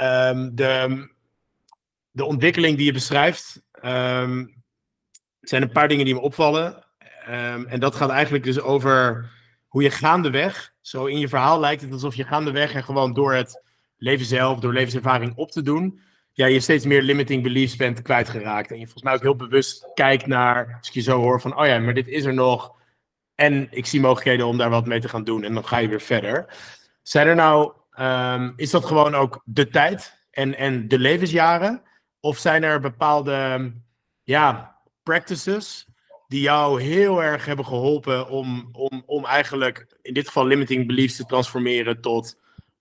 de ontwikkeling die je beschrijft. Er zijn een paar dingen die me opvallen. En dat gaat eigenlijk dus over hoe je gaandeweg, zo in je verhaal lijkt het alsof je gaandeweg en gewoon door het leven zelf, door levenservaring op te doen, je steeds meer limiting beliefs bent kwijtgeraakt. En je volgens mij ook heel bewust kijkt naar, als ik je zo hoor van, maar dit is er nog. En ik zie mogelijkheden om daar wat mee te gaan doen. En dan ga je weer verder. Zijn er nou, is dat gewoon ook de tijd en de levensjaren? Of zijn er bepaalde, practices die jou heel erg hebben geholpen om eigenlijk in dit geval limiting beliefs te transformeren tot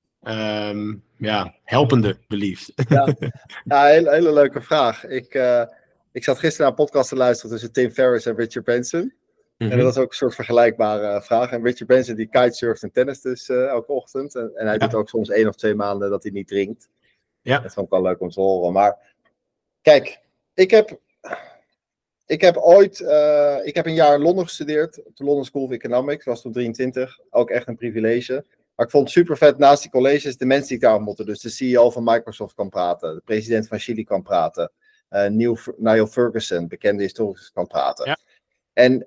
helpende beliefs? Ja, hele leuke vraag. Ik zat gisteren naar een podcast te luisteren tussen Tim Ferriss en Richard Branson. En dat was ook een soort vergelijkbare vraag. En Richard Branson die kitesurft en tennis dus elke ochtend. En hij doet ook soms 1 of 2 maanden dat hij niet drinkt. Ja. Dat vond ik wel leuk om te horen. Maar kijk, ik heb een jaar in Londen gestudeerd. Op de London School of Economics. Ik was toen 23. Ook echt een privilege. Maar ik vond het super vet naast die colleges de mensen die ik daar ontmoette. Dus de CEO van Microsoft kan praten. De president van Chili kan praten. Niall Ferguson, bekende historicus, kan praten. Ja. En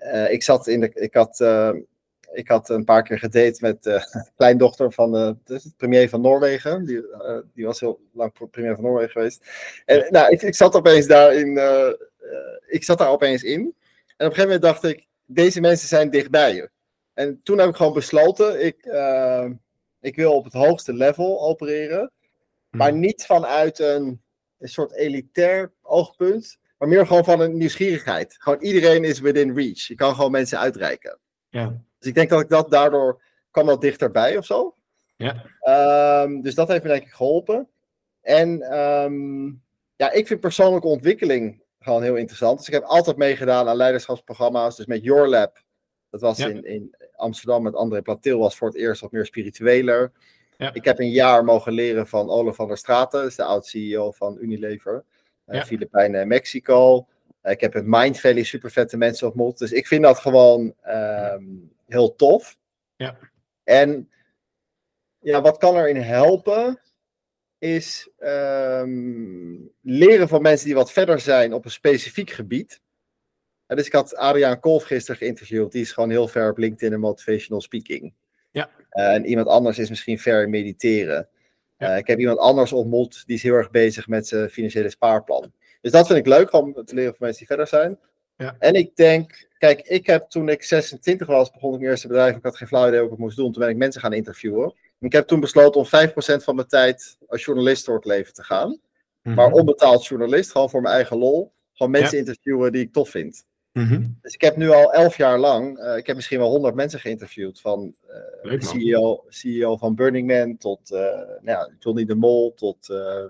ik had een paar keer gedate met de kleindochter van de premier van Noorwegen. Die was heel lang premier van Noorwegen geweest. En ik zat opeens daarin. Ik zat daar opeens in. En op een gegeven moment dacht ik, deze mensen zijn dichtbij je. En toen heb ik gewoon besloten, ik wil op het hoogste level opereren. Maar niet vanuit een soort elitair oogpunt. Maar meer gewoon van een nieuwsgierigheid. Gewoon iedereen is within reach. Je kan gewoon mensen uitreiken. Ja. Dus ik denk dat ik dat daardoor kwam wat dichterbij of zo. Ja. Dus dat heeft me denk ik geholpen. En ik vind persoonlijke ontwikkeling gewoon heel interessant. Dus ik heb altijd meegedaan aan leiderschapsprogramma's. Dus met Your Lab. Dat was in Amsterdam met André Platil. Was voor het eerst wat meer spiritueler. Ja. Ik heb een jaar mogen leren van Olaf van der Straten. Dat is de oud-CEO van Unilever. Filipijnen en Mexico. Ik heb in Mind Valley super vette mensen ontmoet. Dus ik vind dat gewoon heel tof. Ja. En wat kan erin helpen is leren van mensen die wat verder zijn op een specifiek gebied. Dus ik had Adriaan Kolf gisteren geïnterviewd. Die is gewoon heel ver op LinkedIn en motivational speaking. Ja. En iemand anders is misschien ver in mediteren. Ja. Ik heb iemand anders ontmoet, die is heel erg bezig met zijn financiële spaarplan. Dus dat vind ik leuk, om te leren van mensen die verder zijn. Ja. En ik denk, kijk, ik heb toen ik 26 was, begon ik mijn eerste bedrijf. Ik had geen flauw idee hoe ik het moest doen. Toen ben ik mensen gaan interviewen. Ik heb toen besloten om 5% van mijn tijd als journalist door het leven te gaan. Maar onbetaald journalist, gewoon voor mijn eigen lol. Gewoon mensen interviewen die ik tof vind. Dus ik heb nu al 11 jaar lang, ik heb misschien wel 100 mensen geïnterviewd. Van de CEO van Burning Man tot Johnny de Mol tot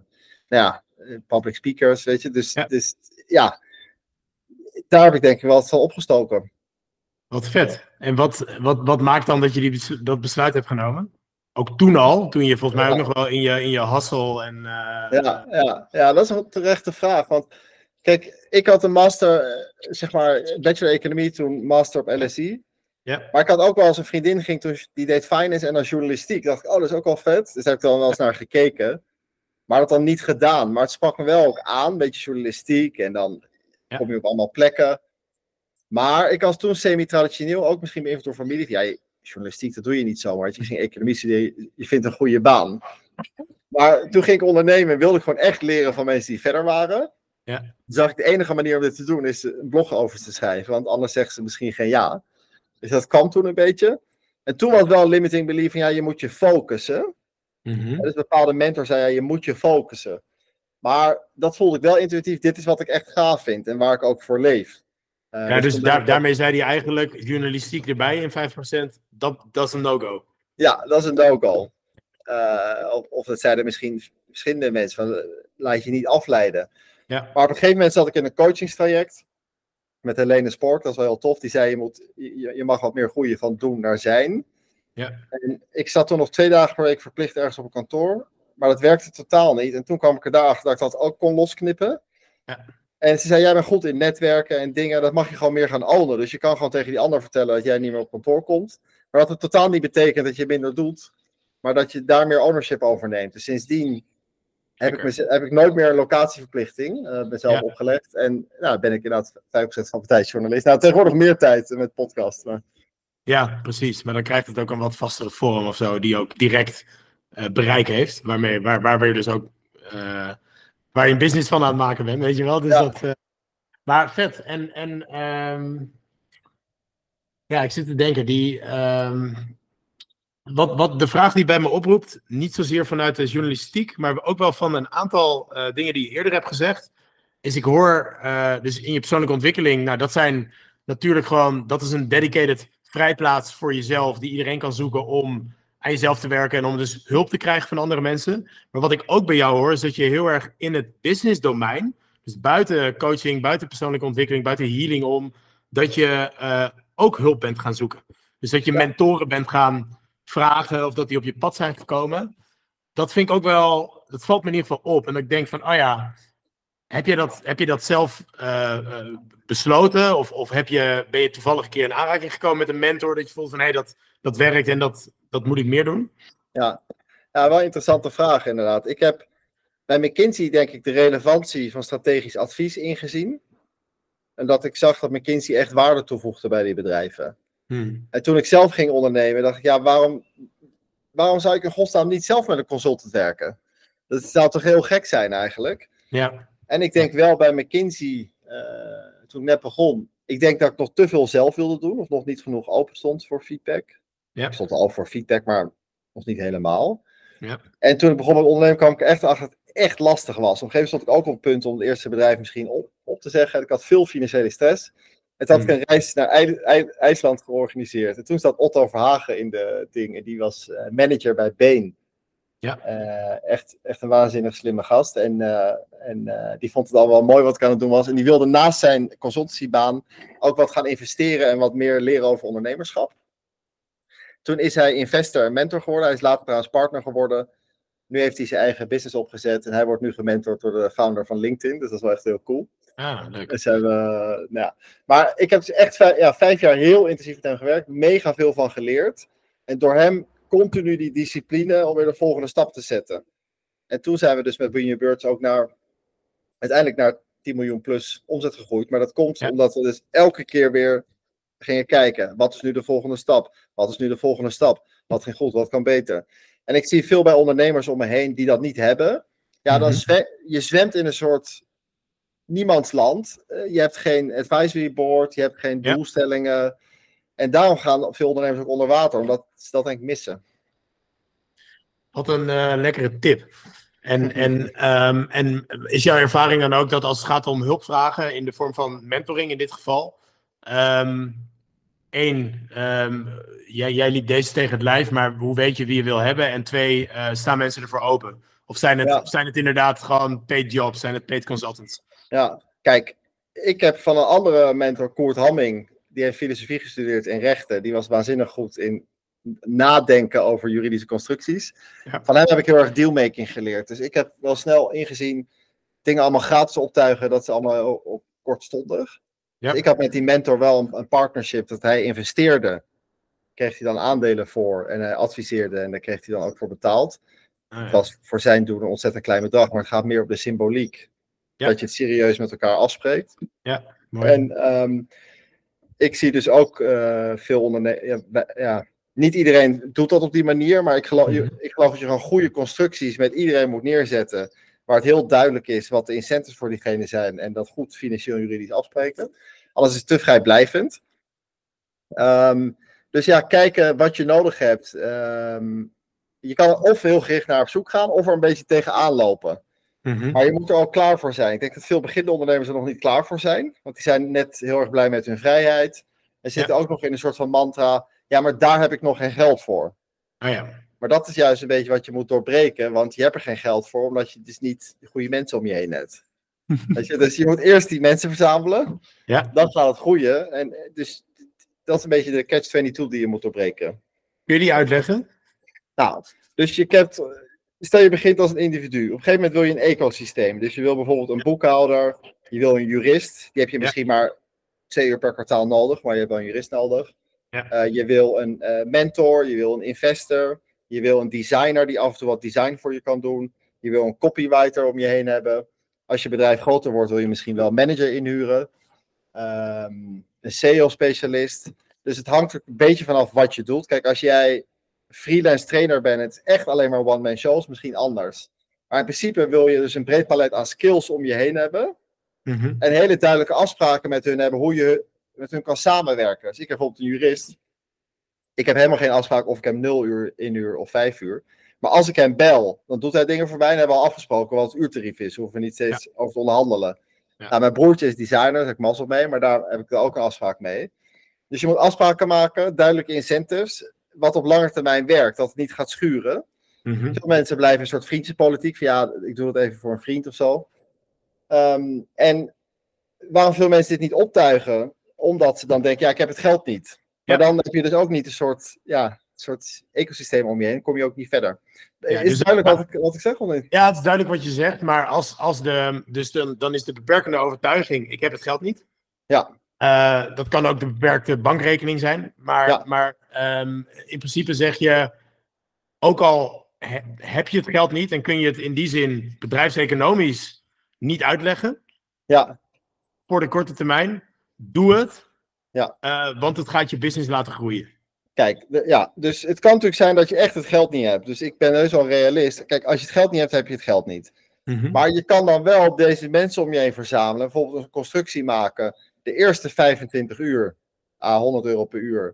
public speakers, weet je. Dus ja, daar heb ik denk ik wel wat van opgestoken. Wat vet. En wat maakt dan dat je dat besluit hebt genomen? Ook toen al, toen je volgens mij ook nog wel in je hustle en... Ja, dat is een terechte vraag. Want kijk, ik had een master, bachelor economie toen, master op LSE. Ja. Maar ik had ook wel eens een vriendin, die deed finance en dan journalistiek. Dacht ik, dat is ook wel vet. Dus daar heb ik dan wel eens naar gekeken. Maar dat dan niet gedaan. Maar het sprak me wel ook aan, een beetje journalistiek. En dan kom je op allemaal plekken. Maar ik was toen semi-traditioneel, ook misschien beïnvloed door familie. Ja, journalistiek, dat doe je niet zomaar. Je ging economie studeren, je vindt een goede baan. Maar toen ging ik ondernemen en wilde ik gewoon echt leren van mensen die verder waren. Ja. Toen zag ik de enige manier om dit te doen is een blog over te schrijven. Want anders zeggen ze misschien geen ja. Dus dat kwam toen een beetje. En toen was wel een limiting belief van je moet je focussen. Dus bepaalde mentor zei je moet je focussen. Maar dat voelde ik wel intuïtief. Dit is wat ik echt gaaf vind en waar ik ook voor leef. Dus daarmee zei hij eigenlijk journalistiek erbij in 5%. Dat is een no-go. Ja, dat is een no-go. Of dat zeiden misschien verschillende mensen. Van, laat je niet afleiden. Ja. Maar op een gegeven moment zat ik in een coachingstraject. Met Helene Spork. Dat is wel heel tof. Die zei je mag wat meer groeien van doen naar zijn. Ja. En ik zat toen nog 2 dagen per week verplicht ergens op een kantoor. Maar dat werkte totaal niet. En toen kwam ik er daarachter dat ik dat ook kon losknippen. Ja. En ze zei, jij bent goed in netwerken en dingen, dat mag je gewoon meer gaan ownen. Dus je kan gewoon tegen die ander vertellen dat jij niet meer op kantoor komt. Maar dat het totaal niet betekent dat je minder doet, maar dat je daar meer ownership over neemt. Dus sindsdien heb ik nooit meer een locatieverplichting mezelf opgelegd. En ben ik inderdaad 5% van mijn tijd journalist. Nou, tegenwoordig meer tijd met podcast. Maar... Ja, precies. Maar dan krijgt het ook een wat vastere vorm of zo, die ook direct bereik heeft. Waar je dus ook... waar je een business van aan het maken bent, weet je wel. Dus maar vet. Ik zit te denken, wat de vraag die bij me oproept, niet zozeer vanuit de journalistiek, maar ook wel van een aantal dingen die je eerder hebt gezegd, is ik hoor, dus in je persoonlijke ontwikkeling, dat zijn natuurlijk gewoon, dat is een dedicated vrijplaats voor jezelf, die iedereen kan zoeken om aan jezelf te werken en om dus hulp te krijgen van andere mensen. Maar wat ik ook bij jou hoor, is dat je heel erg in het business domein, dus buiten coaching, buiten persoonlijke ontwikkeling, buiten healing om, dat je ook hulp bent gaan zoeken. Dus dat je mentoren bent gaan vragen of dat die op je pad zijn gekomen. Dat vind ik ook wel, dat valt me in ieder geval op. En ik denk van, heb je dat zelf besloten? Of ben je toevallig een keer in aanraking gekomen met een mentor dat je voelt van, dat werkt en dat moet ik meer doen? Ja, wel een interessante vraag inderdaad. Ik heb bij McKinsey denk ik de relevantie van strategisch advies ingezien. En dat ik zag dat McKinsey echt waarde toevoegde bij die bedrijven. En toen ik zelf ging ondernemen, dacht ik, waarom zou ik in godsnaam niet zelf met een consultant werken? Dat zou toch heel gek zijn eigenlijk? Ja. En ik denk wel bij McKinsey, toen ik net begon, ik denk dat ik nog te veel zelf wilde doen, of nog niet genoeg open stond voor feedback. Ja. Ik stond al voor feedback, maar nog niet helemaal. Ja. En toen ik begon met ondernemen, kwam ik echt achter dat het echt lastig was. Op een gegeven moment stond ik ook op het punt om het eerste bedrijf misschien op te zeggen. Ik had veel financiële stress. En toen had ik een reis naar IJsland georganiseerd. En toen zat Otto Verhagen in de ding. En die was manager bij Bain. Ja. Echt een waanzinnig slimme gast. En die vond het al wel mooi wat ik aan het doen was. En die wilde naast zijn consultancybaan ook wat gaan investeren en wat meer leren over ondernemerschap. Toen is hij investor en mentor geworden. Hij is later trouwens partner geworden. Nu heeft hij zijn eigen business opgezet. En hij wordt nu gementord door de founder van LinkedIn. Dus dat is wel echt heel cool. Leuk. Dus maar ik heb dus echt 5 jaar heel intensief met hem gewerkt. Mega veel van geleerd. En door hem continu die discipline om weer de volgende stap te zetten. En toen zijn we dus met Bring Your Birds ook uiteindelijk naar 10 miljoen plus omzet gegroeid. Maar dat komt omdat we dus elke keer weer gingen kijken. Wat is nu de volgende stap? Wat is nu de volgende stap? Wat ging goed, wat kan beter? En ik zie veel bij ondernemers om me heen die dat niet hebben. Ja, dan je zwemt in een soort niemandsland. Je hebt geen advisory board, je hebt geen doelstellingen. En daarom gaan veel ondernemers ook onder water, omdat ze dat denk ik missen. Wat een lekkere tip. En is jouw ervaring dan ook dat als het gaat om hulpvragen in de vorm van mentoring in dit geval, jij liep deze tegen het lijf, maar hoe weet je wie je wil hebben? En 2, staan mensen ervoor open? Of zijn het inderdaad gewoon paid jobs? Zijn het paid consultants? Ja, kijk, ik heb van een andere mentor, Koert Hamming, die heeft filosofie gestudeerd in rechten. Die was waanzinnig goed in nadenken over juridische constructies. Ja. Van hem heb ik heel erg dealmaking geleerd. Dus ik heb wel snel ingezien dingen allemaal gratis optuigen, dat ze allemaal op kortstondig. Ja. Dus ik had met die mentor wel een partnership dat hij investeerde. Kreeg hij dan aandelen voor en hij adviseerde en daar kreeg hij dan ook voor betaald. Het was voor zijn doen een ontzettend klein bedrag, maar het gaat meer op de symboliek. Ja. Dat je het serieus met elkaar afspreekt. Ja, mooi. En ik zie dus ook veel ondernemers. Niet iedereen doet dat op die manier, maar ik geloof dat je gewoon goede constructies met iedereen moet neerzetten. Waar het heel duidelijk is wat de incentives voor diegene zijn. En dat goed financieel en juridisch afspreken. Anders is het te vrijblijvend. Dus ja, kijken wat je nodig hebt. Je kan of heel gericht naar op zoek gaan, of er een beetje tegenaan lopen. Maar je moet er al klaar voor zijn. Ik denk dat veel beginnende ondernemers er nog niet klaar voor zijn. Want die zijn net heel erg blij met hun vrijheid. En zitten ook nog in een soort van mantra. Ja, maar daar heb ik nog geen geld voor. Maar dat is juist een beetje wat je moet doorbreken. Want je hebt er geen geld voor, omdat je dus niet de goede mensen om je heen hebt. Dus je moet eerst die mensen verzamelen. Ja. Dan gaat het groeien. En dus dat is een beetje de catch-22 die je moet doorbreken. Kun je die uitleggen? Nou, dus stel je begint als een individu. Op een gegeven moment wil je een ecosysteem. Dus je wil bijvoorbeeld een boekhouder. Je wil een jurist. Die heb je misschien maar 2 uur per kwartaal nodig. Maar je hebt wel een jurist nodig. Ja. Je wil een mentor. Je wil een investor. Je wil een designer die af en toe wat design voor je kan doen. Je wil een copywriter om je heen hebben. Als je bedrijf groter wordt wil je misschien wel een manager inhuren. Een SEO-specialist. Dus het hangt er een beetje vanaf wat je doet. Kijk, als jij freelance trainer bent, het is echt alleen maar one-man shows, misschien anders. Maar in principe wil je dus een breed palet aan skills om je heen hebben. En hele duidelijke afspraken met hun hebben hoe je met hun kan samenwerken. Dus ik heb bijvoorbeeld een jurist. Ik heb helemaal geen afspraak of ik hem 0 uur, 1 uur of 5 uur. Maar als ik hem bel, dan doet hij dingen voor mij en hebben we al afgesproken wat het uurtarief is. We hoeven niet steeds over te onderhandelen. Ja. Nou, mijn broertje is designer, daar heb ik mazzel mee, maar daar heb ik ook een afspraak mee. Dus je moet afspraken maken, duidelijke incentives, wat op lange termijn werkt, dat het niet gaat schuren. Veel mensen blijven een soort vriendjespolitiek, van ja, ik doe het even voor een vriend of zo. En waarom veel mensen dit niet optuigen? Omdat ze dan denken, ja, ik heb het geld niet. Maar dan heb je dus ook niet een soort ecosysteem om je heen, kom je ook niet verder. Ja, is het duidelijk wat ik zeg? Of niet? Ja, het is duidelijk wat je zegt, maar dan is de beperkende overtuiging, ik heb het geld niet. Ja. Dat kan ook de beperkte bankrekening zijn, maar in principe zeg je, ook al heb je het geld niet en kun je het in die zin bedrijfseconomisch niet uitleggen, voor de korte termijn, doe het, want het gaat je business laten groeien. Kijk, dus het kan natuurlijk zijn dat je echt het geld niet hebt. Dus ik ben heus wel realist. Kijk, als je het geld niet hebt, heb je het geld niet. Maar je kan dan wel deze mensen om je heen verzamelen. Bijvoorbeeld een constructie maken. De eerste 25 uur, €100 per uur,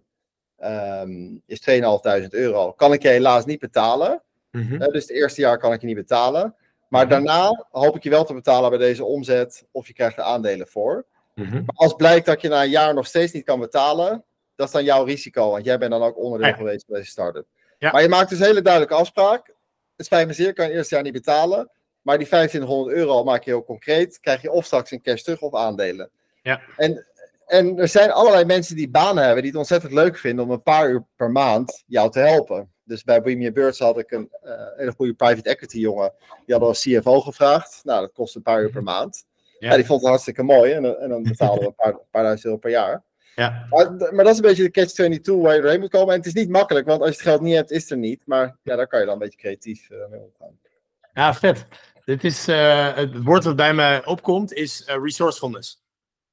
is €2.500. Kan ik je helaas niet betalen. Dus het eerste jaar kan ik je niet betalen. Maar daarna hoop ik je wel te betalen bij deze omzet. Of je krijgt er aandelen voor. Maar als blijkt dat je na een jaar nog steeds niet kan betalen, dat is dan jouw risico. Want jij bent dan ook onderdeel geweest van deze start-up. Ja. Maar je maakt dus een hele duidelijke afspraak. Het spijt me zeer, kan je het eerste jaar niet betalen. Maar die €2500 maak je heel concreet. Krijg je of straks in cash terug of aandelen. Ja. En er zijn allerlei mensen die banen hebben die het ontzettend leuk vinden om een paar uur per maand jou te helpen. Dus bij Bohemian Birds had ik een hele goede private equity jongen. Die hadden als CFO gevraagd. Nou, dat kost een paar uur per maand. Ja, die vond het hartstikke mooi. En dan betaalden we een paar €1000 per jaar. Ja. Maar dat is een beetje de catch-22 waar je doorheen moet komen. En het is niet makkelijk, want als je het geld niet hebt, is het er niet. Maar ja, daar kan je dan een beetje creatief mee omgaan. Ja, vet. Dit is, het woord dat bij me opkomt is resourcefulness.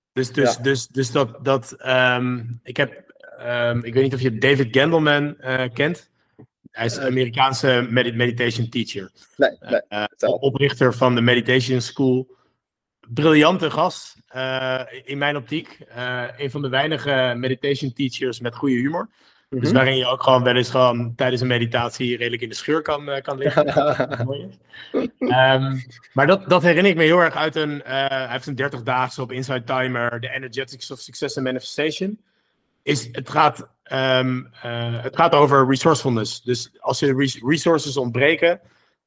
Dus dat ik weet niet of je David Gendelman kent. Hij is Amerikaanse meditation teacher. Nee. Oprichter van de Meditation School. Briljante gast, in mijn optiek. Een van de weinige meditation teachers met goede humor. Dus waarin je ook gewoon wel eens gewoon tijdens een meditatie redelijk in de scheur kan liggen. Maar dat herinner ik me heel erg uit hij heeft een 30-daagse op Inside Timer, The Energetics of Success and Manifestation. Het gaat over resourcefulness. Dus als je resources ontbreken,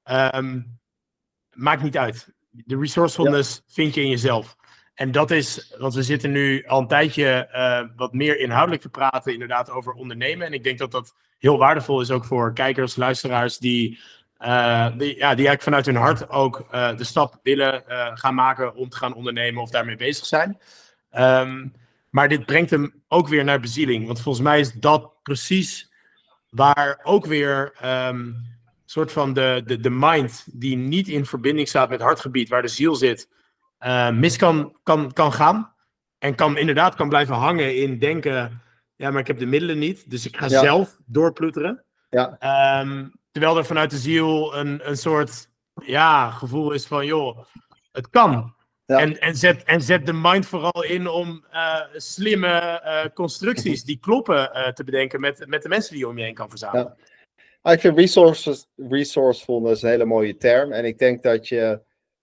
maakt niet uit. De resourcefulness vind je in jezelf. En dat is, want we zitten nu al een tijdje wat meer inhoudelijk te praten inderdaad over ondernemen. En ik denk dat dat heel waardevol is ook voor kijkers, luisteraars die eigenlijk vanuit hun hart ook de stap willen gaan maken om te gaan ondernemen of daarmee bezig zijn. Maar dit brengt hem ook weer naar bezieling. Want volgens mij is dat precies waar ook weer soort van de mind die niet in verbinding staat met het hartgebied, waar de ziel zit, mis kan gaan. En kan blijven hangen in denken, ja, maar ik heb de middelen niet. Dus ik ga zelf doorploeteren. Ja. Terwijl er vanuit de ziel een soort gevoel is van, joh, het kan. Ja. En zet de mind vooral in om slimme constructies die kloppen te bedenken met de mensen die je om je heen kan verzamelen. Ja. Ik vind resourcefulness een hele mooie term. En ik denk dat je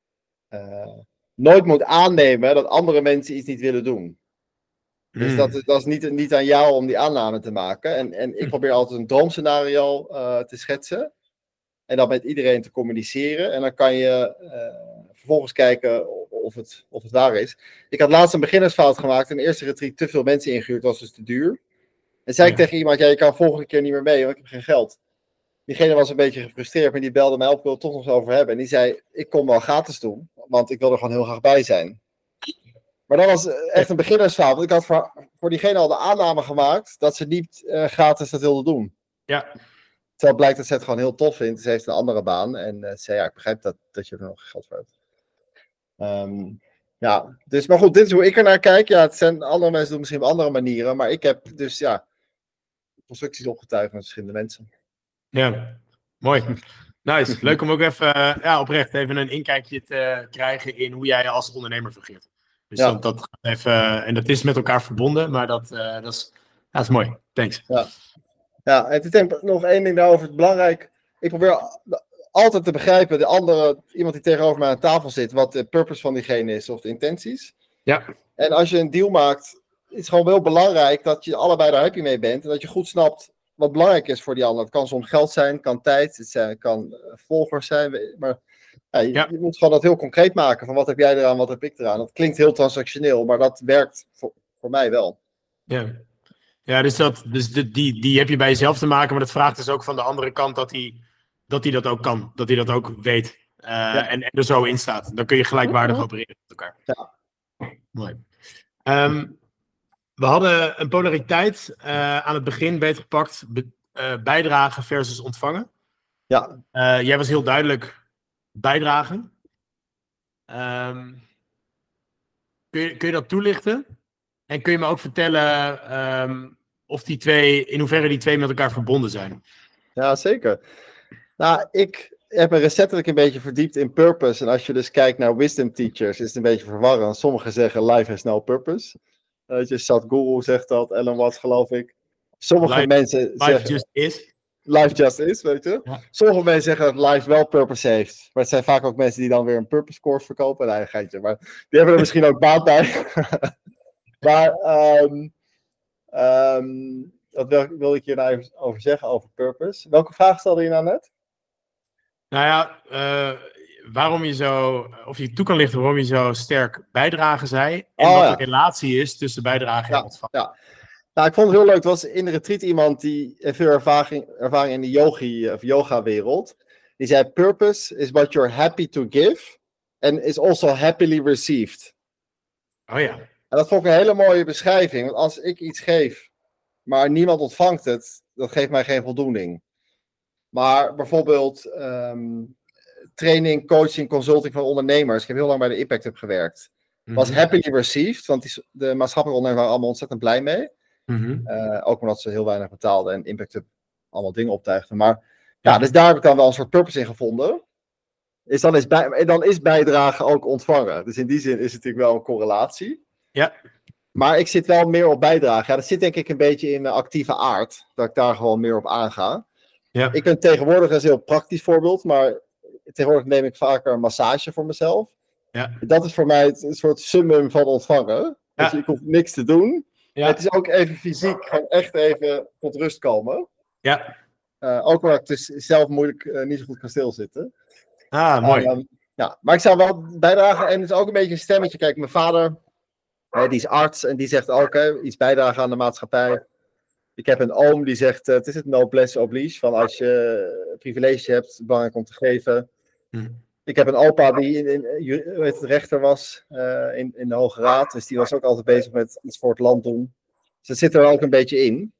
nooit moet aannemen dat andere mensen iets niet willen doen. Dus dat is niet aan jou om die aanname te maken. En ik probeer altijd een droomscenario te schetsen. En dat met iedereen te communiceren. En dan kan je vervolgens kijken of het waar is. Ik had laatst een beginnersfout gemaakt. In de eerste retreat te veel mensen ingehuurd. Was dus te duur. En zei ik tegen iemand, je kan volgende keer niet meer mee. Want ik heb geen geld. Diegene was een beetje gefrustreerd. Maar die belde mij op. Ik wil het toch nog eens over hebben. En die zei, ik kom wel gratis doen. Want ik wil er gewoon heel graag bij zijn. Maar dat was echt een beginnersfout. Want ik had voor diegene al de aanname gemaakt. Dat ze niet gratis dat wilde doen. Ja. Terwijl blijkt dat ze het gewoon heel tof vindt. Ze heeft een andere baan. En zei, ik begrijp dat je er nog geld voor hebt. Dus, maar goed, dit is hoe ik er naar kijk. Ja, het zijn andere mensen doen misschien op andere manieren. Maar ik heb dus, constructies opgetuigd met verschillende mensen. Ja, mooi. Nice. Leuk om ook even, oprecht, even een inkijkje te krijgen in hoe jij als ondernemer fungeert. Dus dat even, en dat is met elkaar verbonden, maar dat is mooi. Thanks. Ja, en ik denk nog één ding daarover. Het belangrijk, ik probeer altijd te begrijpen, iemand die tegenover mij aan tafel zit, wat de purpose van diegene is of de intenties. Ja. En als je een deal maakt, is het gewoon wel belangrijk dat je allebei daar happy mee bent. En dat je goed snapt wat belangrijk is voor die ander. Het kan soms geld zijn, kan tijd, het kan volgers zijn. Maar je moet gewoon dat heel concreet maken. Van wat heb jij eraan, wat heb ik eraan. Dat klinkt heel transactioneel, maar dat werkt voor mij wel. Ja, dus die heb je bij jezelf te maken. Maar dat vraagt dus ook van de andere kant dat hij dat ook kan. Dat hij dat ook weet. En er zo in staat. Dan kun je gelijkwaardig opereren met elkaar. Ja. Mooi. We hadden een polariteit aan het begin beetgepakt. Bijdragen versus ontvangen. Ja. Jij was heel duidelijk bijdragen. Kun je dat toelichten? En kun je me ook vertellen in hoeverre die twee met elkaar verbonden zijn? Ja, zeker. Nou, ik heb me recentelijk een beetje verdiept in purpose. En als je dus kijkt naar wisdom teachers, is het een beetje verwarrend. Sommigen zeggen life has no purpose. Sadhguru zegt dat, Elon Musk geloof ik. Sommige mensen zeggen... Life just is, weet je. Ja. Sommige mensen zeggen dat life wel purpose heeft. Maar het zijn vaak ook mensen die dan weer een purpose course verkopen. Nee, geintje. Maar die hebben er misschien ook baat bij. Maar wat wil ik hier nou even over zeggen, over purpose? Welke vraag stelde je nou net? Nou ja, waarom je of je toe kan lichten waarom je zo sterk bijdragen zei. En wat de relatie is tussen bijdragen en ontvangen. Ja. Nou, ik vond het heel leuk. Het was in de retreat iemand die veel ervaring in de yoga-wereld. Die zei, purpose is what you're happy to give. And is also happily received. Oh ja. En dat vond ik een hele mooie beschrijving. Want als ik iets geef, maar niemand ontvangt het, dat geeft mij geen voldoening. Maar bijvoorbeeld training, coaching, consulting van ondernemers. Ik heb heel lang bij de Impact Hub gewerkt. Was happily received, want de maatschappelijke ondernemers waren allemaal ontzettend blij mee. Ook omdat ze heel weinig betaalden en Impact Hub allemaal dingen optuigden. Maar Ja, dus daar heb ik dan wel een soort purpose in gevonden. Dan is bijdragen ook ontvangen. Dus in die zin is het natuurlijk wel een correlatie. Ja. Maar ik zit wel meer op bijdragen. Ja, dat zit denk ik een beetje in mijn actieve aard. Dat ik daar gewoon meer op aanga. Ja. Ik ben tegenwoordig, dat is een heel praktisch voorbeeld, maar tegenwoordig neem ik vaker een massage voor mezelf. Ja. Dat is voor mij een soort summum van ontvangen. Ja. Dus ik hoef niks te doen. Ja. Het is ook even fysiek, gewoon echt even tot rust komen. Ja. Ook waar ik dus zelf moeilijk niet zo goed kan stilzitten. Mooi. Ja, maar ik zou wel bijdragen. En het is ook een beetje een stemmetje. Kijk, mijn vader, die is arts en die zegt ook iets bijdragen aan de maatschappij. Ik heb een oom die zegt, het is het noblesse oblige. Van als je privilege hebt, is het belangrijk om te geven. Ik heb een opa die rechter was in de Hoge Raad. Dus die was ook altijd bezig met iets voor het land doen. Dus dat zit er ook een beetje in.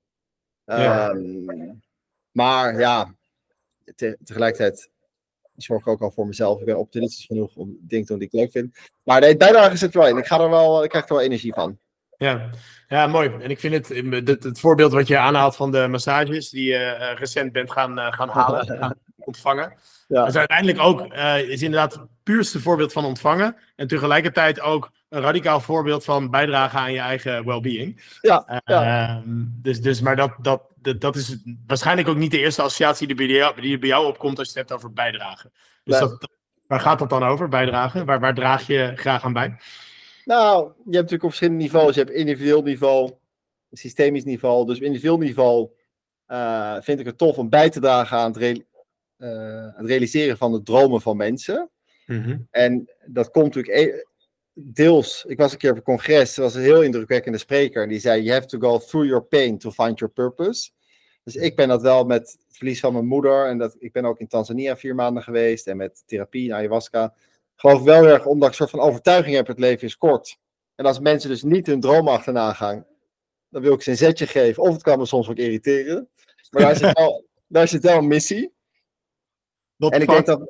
Maar ja, tegelijkertijd zorg ik ook al voor mezelf. Ik ben optimistisch genoeg om dingen te doen die ik leuk vind. Maar nee, bijdrage zit er wel in. Ik krijg er wel energie van. Ja, mooi. En ik vind het voorbeeld wat je aanhaalt van de massages die je recent bent gaan halen, gaan ontvangen. Ja. Dus uiteindelijk ook is inderdaad het puurste voorbeeld van ontvangen. En tegelijkertijd ook een radicaal voorbeeld van bijdragen aan je eigen well-being. Ja. Maar dat is waarschijnlijk ook niet de eerste associatie die bij jou opkomt als je het hebt over bijdragen. Dus Nee. waar gaat dat dan over, bijdragen? Waar draag je graag aan bij? Nou, je hebt natuurlijk op verschillende niveaus. Je hebt individueel niveau, systemisch niveau. Dus op individueel niveau vind ik het tof om bij te dragen aan het realiseren van de dromen van mensen. Mm-hmm. En dat komt natuurlijk deels. Ik was een keer op een congres, er was een heel indrukwekkende spreker. En die zei, you have to go through your pain to find your purpose. Dus ik ben dat wel met het verlies van mijn moeder. En ik ben ook in Tanzania 4 maanden geweest. En met therapie, ayahuasca. Geloof wel erg, omdat ik een soort van overtuiging heb, het leven is kort. En als mensen dus niet hun droom achterna gaan, dan wil ik ze een zetje geven. Of het kan me soms ook irriteren. Maar daar zit wel een missie. En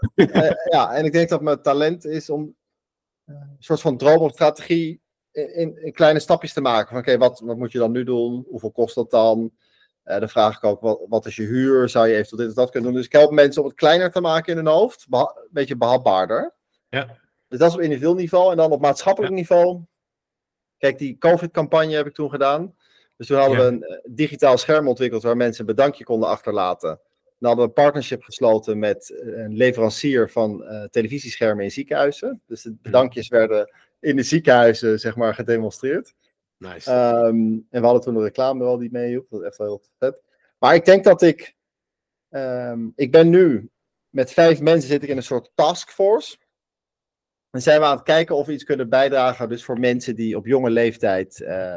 ik denk dat mijn talent is om een soort van droom of strategie in kleine stapjes te maken. Van oké, wat moet je dan nu doen? Hoeveel kost dat dan? Dan vraag ik ook, wat is je huur? Zou je eventueel dit of dat kunnen doen? Dus ik help mensen om het kleiner te maken in hun hoofd. Een beetje behapbaarder. Ja. Dus dat is op individueel niveau. En dan op maatschappelijk niveau. Kijk, die COVID-campagne heb ik toen gedaan. Dus toen hadden we een digitaal scherm ontwikkeld waar mensen een bedankje konden achterlaten. Dan hadden we een partnership gesloten met een leverancier van televisieschermen in ziekenhuizen. Dus de bedankjes werden in de ziekenhuizen, zeg maar, gedemonstreerd. Nice. En we hadden toen een reclame wel die meehielp. Dat is echt wel heel vet. Maar ik denk dat ik ben nu met 5 mensen zit ik in een soort taskforce. En zijn we aan het kijken of we iets kunnen bijdragen. Dus voor mensen die op jonge leeftijd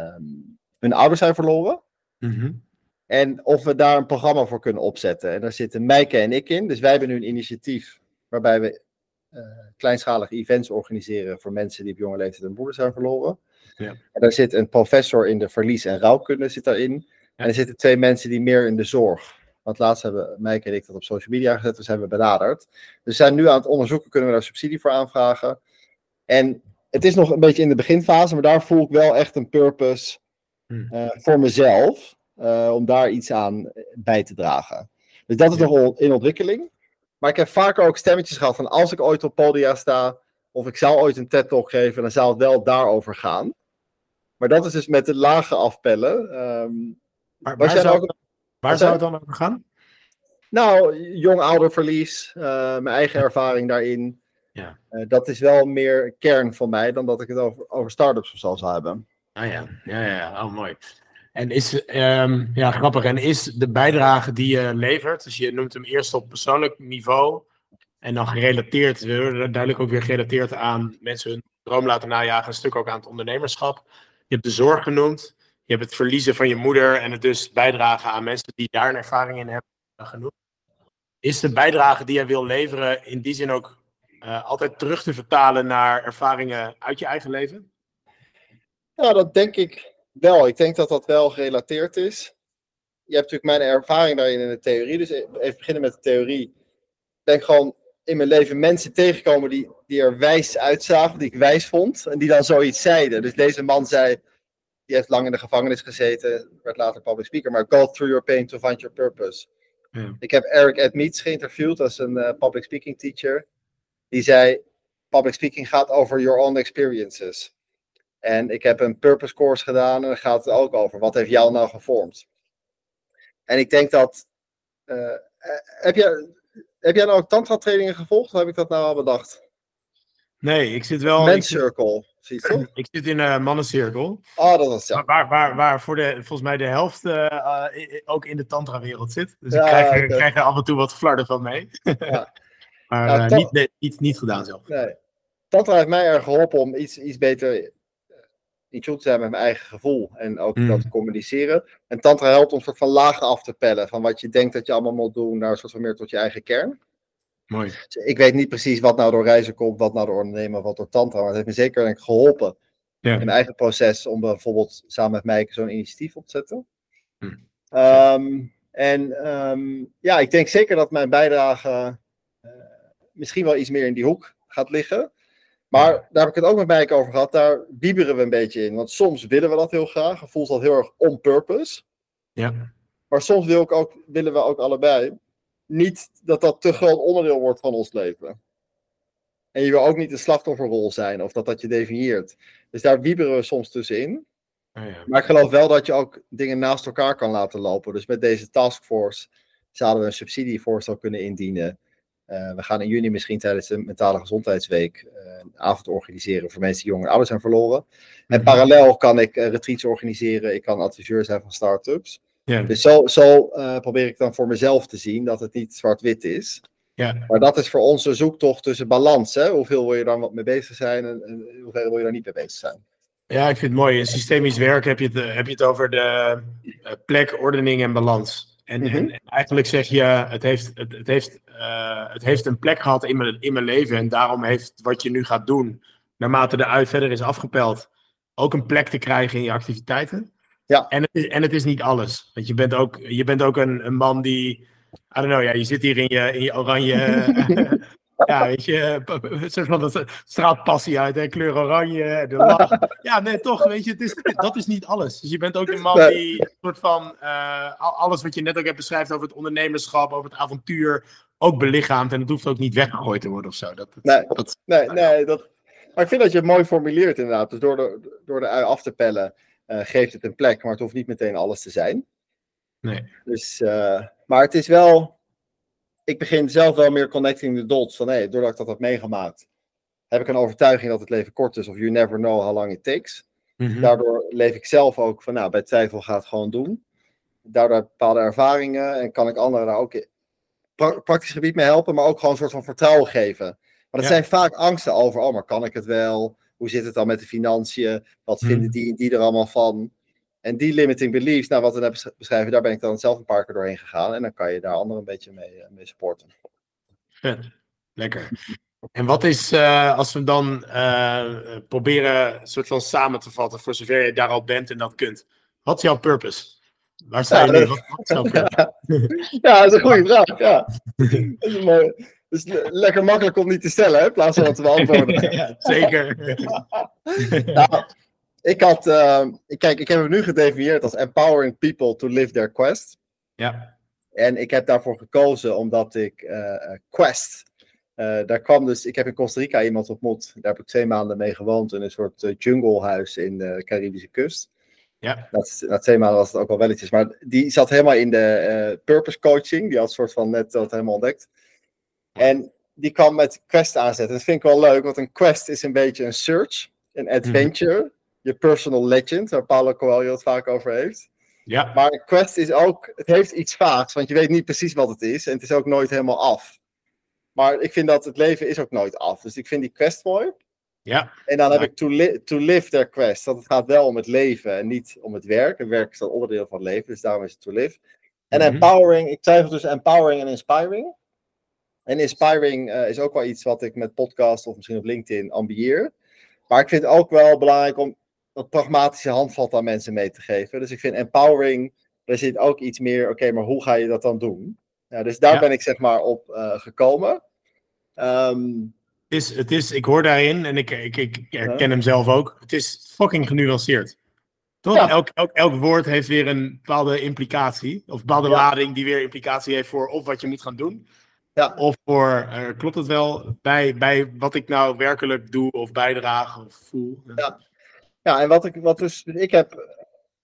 hun ouders zijn verloren. Mm-hmm. En of we daar een programma voor kunnen opzetten. En daar zitten Meike en ik in. Dus wij hebben nu een initiatief waarbij we kleinschalige events organiseren voor mensen die op jonge leeftijd hun moeder zijn verloren. Ja. En daar zit een professor in de verlies- en rouwkunde zit daarin. Ja. En er zitten 2 mensen die meer in de zorg. Want laatst hebben Meike en ik dat op social media gezet, dus hebben we benaderd. Dus we zijn nu aan het onderzoeken, kunnen we daar subsidie voor aanvragen. En het is nog een beetje in de beginfase, maar daar voel ik wel echt een purpose voor mezelf. Om daar iets aan bij te dragen. Dus dat is nog in ontwikkeling. Maar ik heb vaker ook stemmetjes gehad van als ik ooit op podia sta, of ik zou ooit een TED-talk geven, dan zou het wel daarover gaan. Maar dat is dus met de lage afpellen. Waar zou het dan over gaan? Nou, jong-ouderverlies, mijn eigen ervaring daarin. Ja. Dat is wel meer kern van mij dan dat ik het over start-ups of zo zou hebben. Ja. Oh, mooi. En grappig. En is de bijdrage die je levert, dus je noemt hem eerst op persoonlijk niveau en dan gerelateerd, duidelijk ook weer gerelateerd aan mensen hun droom laten najagen, een stuk ook aan het ondernemerschap. Je hebt de zorg genoemd, je hebt het verliezen van je moeder en het dus bijdragen aan mensen die daar een ervaring in hebben genoemd. Is de bijdrage die jij wil leveren in die zin ook altijd terug te vertalen naar ervaringen uit je eigen leven? Ja, dat denk ik wel. Ik denk dat dat wel gerelateerd is. Je hebt natuurlijk mijn ervaring daarin in de theorie. Dus even beginnen met de theorie. Ik denk gewoon in mijn leven mensen tegenkomen die er wijs uitzagen, die ik wijs vond. En die dan zoiets zeiden. Dus deze man zei, die heeft lang in de gevangenis gezeten, werd later public speaker. Maar go through your pain to find your purpose. Ja. Ik heb Eric Edmeades geïnterviewd, dat is een public speaking teacher. Die zei, public speaking gaat over your own experiences. En ik heb een purpose course gedaan en daar gaat het ook over. Wat heeft jou nou gevormd? En ik denk dat... heb jij nou ook tantra trainingen gevolgd? Of heb ik dat nou al bedacht? Nee, ik zit wel... Men's Circle, zie je toch? Ik zit in een mannencirkel. Oh, dat was zo. Waar volgens mij de helft ook in de tantra-wereld zit. Dus Ja, ik krijg er af en toe wat flarden van mee. Ja. Maar Ja, niet gedaan zelf. Nee. Tantra heeft mij erg geholpen om iets beter in tune te zijn met mijn eigen gevoel. En ook dat te communiceren. En tantra helpt om een soort van lagen af te pellen. Van wat je denkt dat je allemaal moet doen, naar een soort van meer tot je eigen kern. Mooi. Dus ik weet niet precies wat nou door reizen komt, wat nou door ondernemen, wat door tantra. Maar het heeft me zeker denk ik, geholpen in mijn eigen proces om bijvoorbeeld samen met mij zo'n initiatief op te zetten. Ja, ik denk zeker dat mijn bijdrage misschien wel iets meer in die hoek gaat liggen. Maar daar heb ik het ook met Meike over gehad. Daar wieberen we een beetje in. Want soms willen we dat heel graag. Voelt dat heel erg on purpose. Ja. Maar soms willen we ook allebei niet dat te groot onderdeel wordt van ons leven. En je wil ook niet een slachtofferrol zijn. Of dat je definieert. Dus daar wieberen we soms tussenin. Oh, ja. Maar ik geloof wel dat je ook dingen naast elkaar kan laten lopen. Dus met deze taskforce zouden we een subsidievoorstel kunnen indienen. We gaan in juni misschien tijdens de Mentale Gezondheidsweek een avond organiseren voor mensen die jong en ouders zijn verloren. En parallel kan ik retreats organiseren. Ik kan adviseur zijn van start-ups. Ja. Dus zo probeer ik dan voor mezelf te zien dat het niet zwart-wit is. Ja. Maar dat is voor ons een zoektocht tussen balans. Hè? Hoeveel wil je daar wat mee bezig zijn en hoeveel wil je daar niet mee bezig zijn. Ja, ik vind het mooi. In systemisch werk heb je het over de plek, ordening en balans. En eigenlijk zeg je, het heeft een plek gehad in mijn leven. En daarom heeft wat je nu gaat doen, naarmate de ui verder is afgepeld, ook een plek te krijgen in je activiteiten. Ja. En het is niet alles. Want je bent ook een man die, I don't know, ja, je zit hier in je oranje... Ja, weet je, dat straalt passie uit, hè? Kleur oranje, de lach. Ja, nee, toch, weet je, dat is niet alles. Dus je bent ook een man die een soort van, alles wat je net ook hebt beschreven over het ondernemerschap, over het avontuur, ook belichaamt. En het hoeft ook niet weggegooid te worden of zo. Maar ik vind dat je het mooi formuleert inderdaad. Dus door de ui af te pellen, geeft het een plek, maar het hoeft niet meteen alles te zijn. Nee. Dus, maar het is wel... Ik begin zelf wel meer connecting the dots. Van doordat ik dat heb meegemaakt, heb ik een overtuiging dat het leven kort is. Of you never know how long it takes. Daardoor leef ik zelf ook van, bij twijfel ga het gewoon doen. Daardoor heb ik bepaalde ervaringen en kan ik anderen daar ook in praktisch gebied mee helpen. Maar ook gewoon een soort van vertrouwen geven. Maar dat zijn vaak angsten over, maar kan ik het wel? Hoe zit het dan met de financiën? Wat vinden die er allemaal van? En die limiting beliefs, wat we net beschrijven, daar ben ik dan zelf een paar keer doorheen gegaan. En dan kan je daar anderen een beetje mee supporten. Vet. Lekker. En wat is, als we dan proberen een soort van samen te vatten, voor zover je daar al bent en dat kunt. Wat is jouw purpose? Waar sta je nu? Wat is jouw purpose? Ja, dat is een goede vraag. Ja. Dat is mooi. Het is lekker makkelijk om niet te stellen, hè, in plaats van dat te beantwoorden. Ja, zeker. Ik heb hem nu gedefinieerd als empowering people to live their quest. Ja. En ik heb daarvoor gekozen omdat ik quest. Ik heb in Costa Rica iemand ontmoet. Daar heb ik 2 maanden mee gewoond in een soort junglehuis in de Caribische kust. Ja. Na 2 maanden was het ook wel welletjes. Maar die zat helemaal in de purpose coaching. Die had een soort van net dat helemaal ontdekt. En die kwam met quest aanzetten. Dat vind ik wel leuk, want een quest is een beetje een search, een adventure. Je personal legend, waar Paulo Coelho het vaak over heeft. Ja. Maar een quest is ook, het heeft iets vaags, want je weet niet precies wat het is. En het is ook nooit helemaal af. Maar ik vind dat het leven is ook nooit af. Dus ik vind die quest mooi. Ja. En dan heb ik to live their quest. Dat het gaat wel om het leven en niet om het werk. Het werk is dan onderdeel van het leven, dus daarom is het to live. En empowering, ik twijfel tussen empowering en inspiring. En inspiring is ook wel iets wat ik met podcast of misschien op LinkedIn ambieer. Maar ik vind het ook wel belangrijk om dat pragmatische handvat aan mensen mee te geven. Dus ik vind empowering, daar zit ook iets meer, oké, maar hoe ga je dat dan doen? Ja, dus daar ben ik zeg maar op gekomen. Ik hoor daarin, en ik herken hem zelf ook, het is fucking genuanceerd. Toch? Ja. Elk woord heeft weer een bepaalde implicatie. Of een bepaalde lading die weer implicatie heeft voor of wat je moet gaan doen. Ja. Of voor, klopt het wel, bij wat ik nou werkelijk doe of bijdraag of voel. Ja, en ik heb...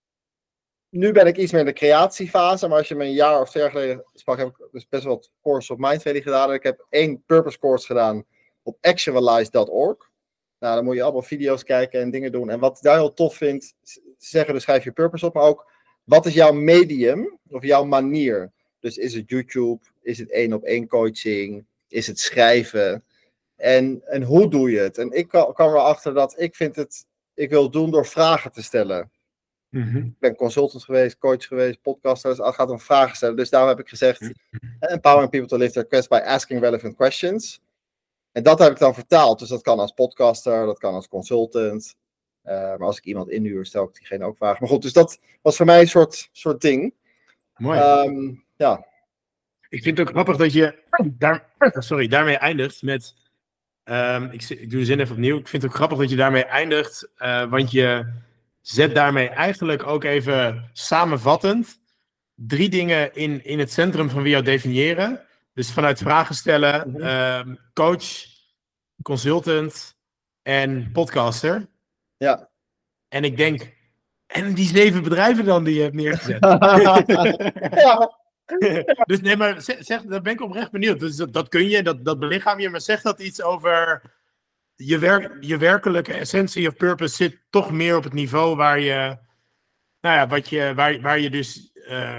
Nu ben ik iets meer in de creatiefase, maar als je me een jaar of 2 jaar geleden sprak, heb ik dus best wel wat courses op Mindvalley gedaan. En ik heb 1 purpose course gedaan op actualize.org. Nou, dan moet je allemaal video's kijken en dingen doen. En wat ik daar heel tof vind, zeggen dus schrijf je purpose op, maar ook wat is jouw medium of jouw manier? Dus is het YouTube, is het 1-op-1 coaching, is het schrijven? En hoe doe je het? En ik kwam erachter dat ik wil het doen door vragen te stellen. Ik ben consultant geweest, coach geweest, podcaster. Dus het gaat om vragen stellen. Dus daarom heb ik gezegd, empowering people to live their quest by asking relevant questions. En dat heb ik dan vertaald. Dus dat kan als podcaster, dat kan als consultant. Maar als ik iemand inhuur, stel ik diegene ook vragen. Maar goed, dus dat was voor mij een soort ding. Mooi. Ja. Ik vind het ook grappig dat je daarmee eindigt met... ik doe de zin even opnieuw. Ik vind het ook grappig dat je daarmee eindigt. Want je zet daarmee eigenlijk ook even samenvattend 3 dingen in het centrum van wie jou definiëren. Dus vanuit vragen stellen, coach, consultant en podcaster. Ja. En ik denk, en die 7 bedrijven dan die je hebt neergezet. Ja. Dus nee, maar zeg, daar ben ik oprecht benieuwd. Dus dat kun je, dat belichaam je, maar zegt dat iets over je werkelijke essentie of purpose zit toch meer op het niveau waar je, waar je dus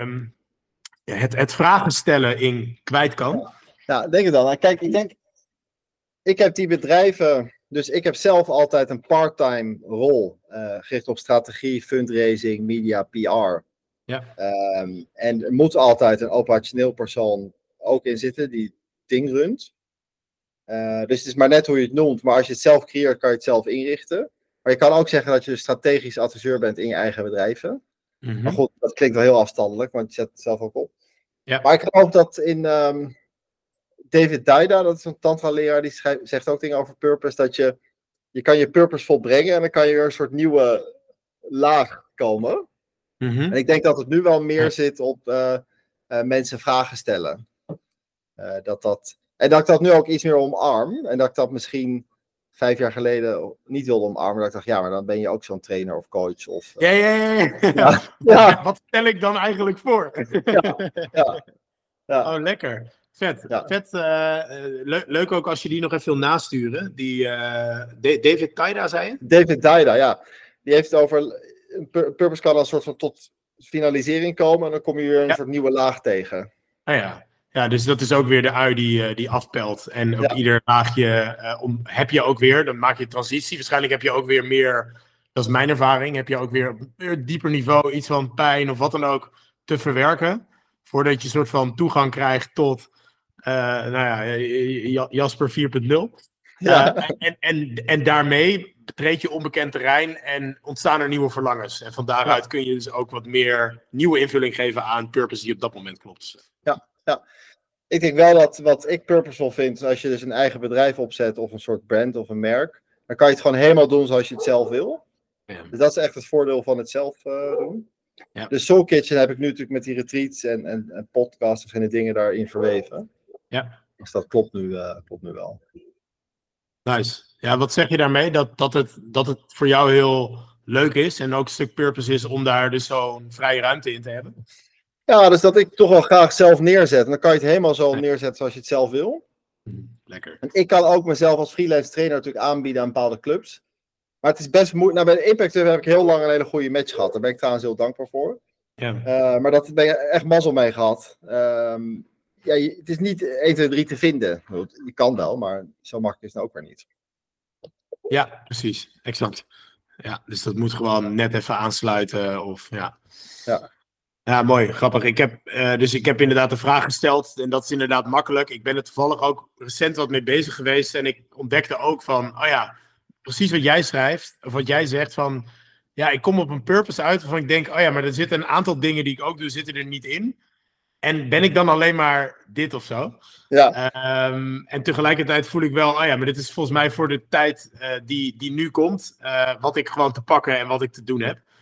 het vragen stellen in kwijt kan? Ja, denk het dan. Nou, kijk, ik heb die bedrijven, dus ik heb zelf altijd een part-time rol gericht op strategie, fundraising, media, PR. Ja. En er moet altijd een operationeel persoon ook in zitten die ding runt. Dus het is maar net hoe je het noemt. Maar als je het zelf creëert, kan je het zelf inrichten. Maar je kan ook zeggen dat je strategisch adviseur bent in je eigen bedrijven. Maar goed, dat klinkt wel heel afstandelijk, want je zet het zelf ook op. Ja. Maar ik geloof dat in David Deida, dat is een tantra-leraar, die zegt ook dingen over purpose. Dat je kan je purpose volbrengen en dan kan je weer een soort nieuwe laag komen. En ik denk dat het nu wel meer zit op mensen vragen stellen. En dat ik dat nu ook iets meer omarm. En dat ik dat misschien 5 jaar geleden niet wilde omarmen. Dat ik dacht, ja, maar dan ben je ook zo'n trainer of coach. Of, Ja. Wat stel ik dan eigenlijk voor? Ja. Oh, lekker. Vet. Ja. Vet. Leuk ook als je die nog even wil nasturen. Die David Deida, zei je? David Deida, ja. Die heeft het over... Purpose kan als soort van tot finalisering komen. En dan kom je weer een soort nieuwe laag tegen. Ah ja. Ja, dus dat is ook weer de ui die afpelt. En op ieder laagje heb je ook weer, dan maak je transitie. Waarschijnlijk heb je ook weer meer, dat is mijn ervaring, heb je ook weer op een dieper niveau iets van pijn of wat dan ook te verwerken. Voordat je een soort van toegang krijgt tot Jasper 4.0. En daarmee betreed je onbekend terrein en ontstaan er nieuwe verlangens. En van daaruit kun je dus ook wat meer nieuwe invulling geven aan purpose die op dat moment klopt. Ja. Ik denk wel dat wat ik purposeful vind, als je dus een eigen bedrijf opzet of een soort brand of een merk, dan kan je het gewoon helemaal doen zoals je het zelf wil. Ja. Dus dat is echt het voordeel van het zelf doen. Ja. Dus Soul Kitchen heb ik nu natuurlijk met die retreats en podcasts en verschillende dingen daarin verweven. Ja. Dus dat klopt nu wel. Nice. Ja, wat zeg je daarmee? Dat het voor jou heel leuk is en ook een stuk purpose is om daar dus zo'n vrije ruimte in te hebben? Ja, dus dat ik toch wel graag zelf neerzet. En dan kan je het helemaal zo neerzetten zoals je het zelf wil. Lekker. En ik kan ook mezelf als freelance trainer natuurlijk aanbieden aan bepaalde clubs. Maar het is best moeilijk. Nou, bij de Impact Hub heb ik heel lang een hele goede match gehad. Daar ben ik trouwens heel dankbaar voor. Ja. Maar dat ben ik echt mazzel mee gehad. Het is niet 1, 2, 3 te vinden. Je kan wel, maar zo makkelijk is het ook weer niet. Ja, precies. Exact. Ja, dus dat moet gewoon net even aansluiten. Ja, mooi. Grappig. Ik heb inderdaad de vraag gesteld. En dat is inderdaad makkelijk. Ik ben er toevallig ook recent wat mee bezig geweest. En ik ontdekte ook van, precies wat jij schrijft. Of wat jij zegt van, ik kom op een purpose uit waarvan ik denk, maar er zitten een aantal dingen die ik ook doe, zitten er niet in. En ben ik dan alleen maar dit of zo? Ja. En tegelijkertijd voel ik wel, maar dit is volgens mij voor de tijd die nu komt, wat ik gewoon te pakken en wat ik te doen heb.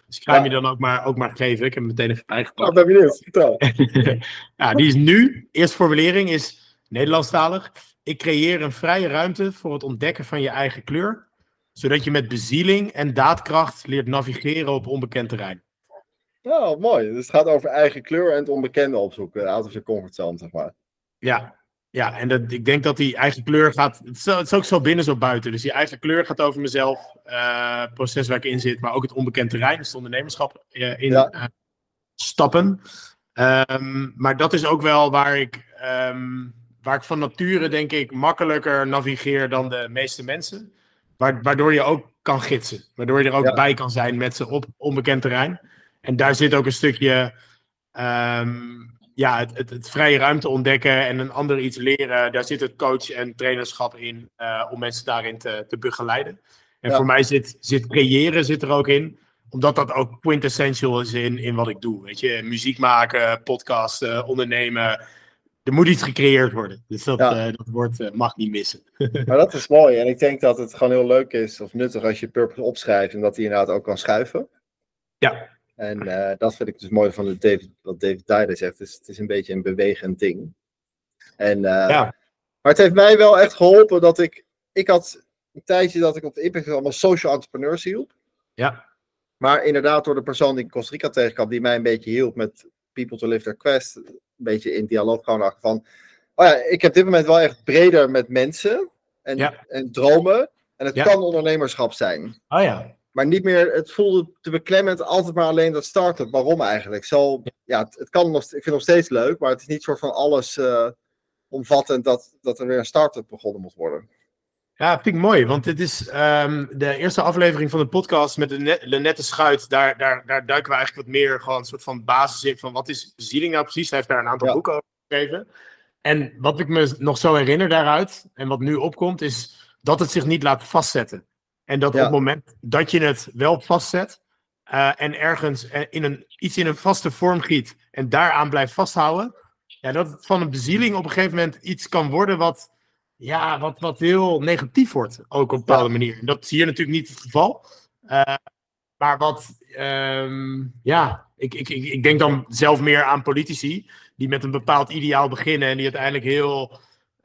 Dus ik ga hem je dan ook maar geven. Ik heb hem meteen even bijgepakt. ben benieuwd. Vertel. Ja, die is nu. Eerste formulering is Nederlandstalig. Ik creëer een vrije ruimte voor het ontdekken van je eigen kleur, zodat je met bezieling en daadkracht leert navigeren op onbekend terrein. Oh, mooi. Dus het gaat over eigen kleur en het onbekende opzoeken. Out of your comfort zone, zeg maar. Ja, en ik denk dat die eigen kleur gaat. Het is ook zo binnen, zo buiten. Dus die eigen kleur gaat over mezelf, het proces waar ik in zit, maar ook het onbekend terrein, dus het ondernemerschap stappen. Maar dat is ook wel waar ik van nature, denk ik, makkelijker navigeer dan de meeste mensen. Waardoor je ook kan gidsen. Waardoor je er ook bij kan zijn met ze op onbekend terrein. En daar zit ook een stukje het vrije ruimte ontdekken en een ander iets leren. Daar zit het coach en trainerschap in om mensen daarin te begeleiden. En voor mij zit creëren er ook in. Omdat dat ook quintessential is in wat ik doe. Weet je, muziek maken, podcasten, ondernemen. Er moet iets gecreëerd worden. Dus dat woord mag niet missen. Maar dat is mooi. En ik denk dat het gewoon heel leuk is of nuttig als je purpose opschrijft. En dat die inderdaad ook kan schuiven. Ja. En dat vind ik dus mooi van wat David Dyer zegt. Dus het is een beetje een bewegend ding. En, Maar het heeft mij wel echt geholpen dat ik had een tijdje dat ik op de Impact allemaal social entrepreneurs hielp. Ja. Maar inderdaad door de persoon die ik in Costa Rica tegenkwam, die mij een beetje hielp met people to live their quest. Een beetje in dialoog gewoon van, ik heb dit moment wel echt breder met mensen en dromen. En het kan ondernemerschap zijn. Oh ja. Maar niet meer, het voelde te beklemmend altijd maar alleen dat start-up. Waarom eigenlijk? Het kan ik vind het nog steeds leuk, maar het is niet soort van alles omvattend dat er weer een start-up begonnen moet worden. Ja, vind ik mooi, want dit is de eerste aflevering van de podcast met de nette schuit. Daar duiken we eigenlijk wat meer gewoon een soort van basis in van wat is bezieling nou precies. Hij heeft daar een aantal boeken over geschreven. En wat ik me nog zo herinner daaruit, en wat nu opkomt, is dat het zich niet laat vastzetten. En dat op het moment dat je het wel vastzet en ergens iets in een vaste vorm giet en daaraan blijft vasthouden, dat het van een bezieling op een gegeven moment iets kan worden wat heel negatief wordt, ook op een bepaalde manier. En dat is hier natuurlijk niet het geval. Maar ik denk dan zelf meer aan politici die met een bepaald ideaal beginnen en die uiteindelijk heel,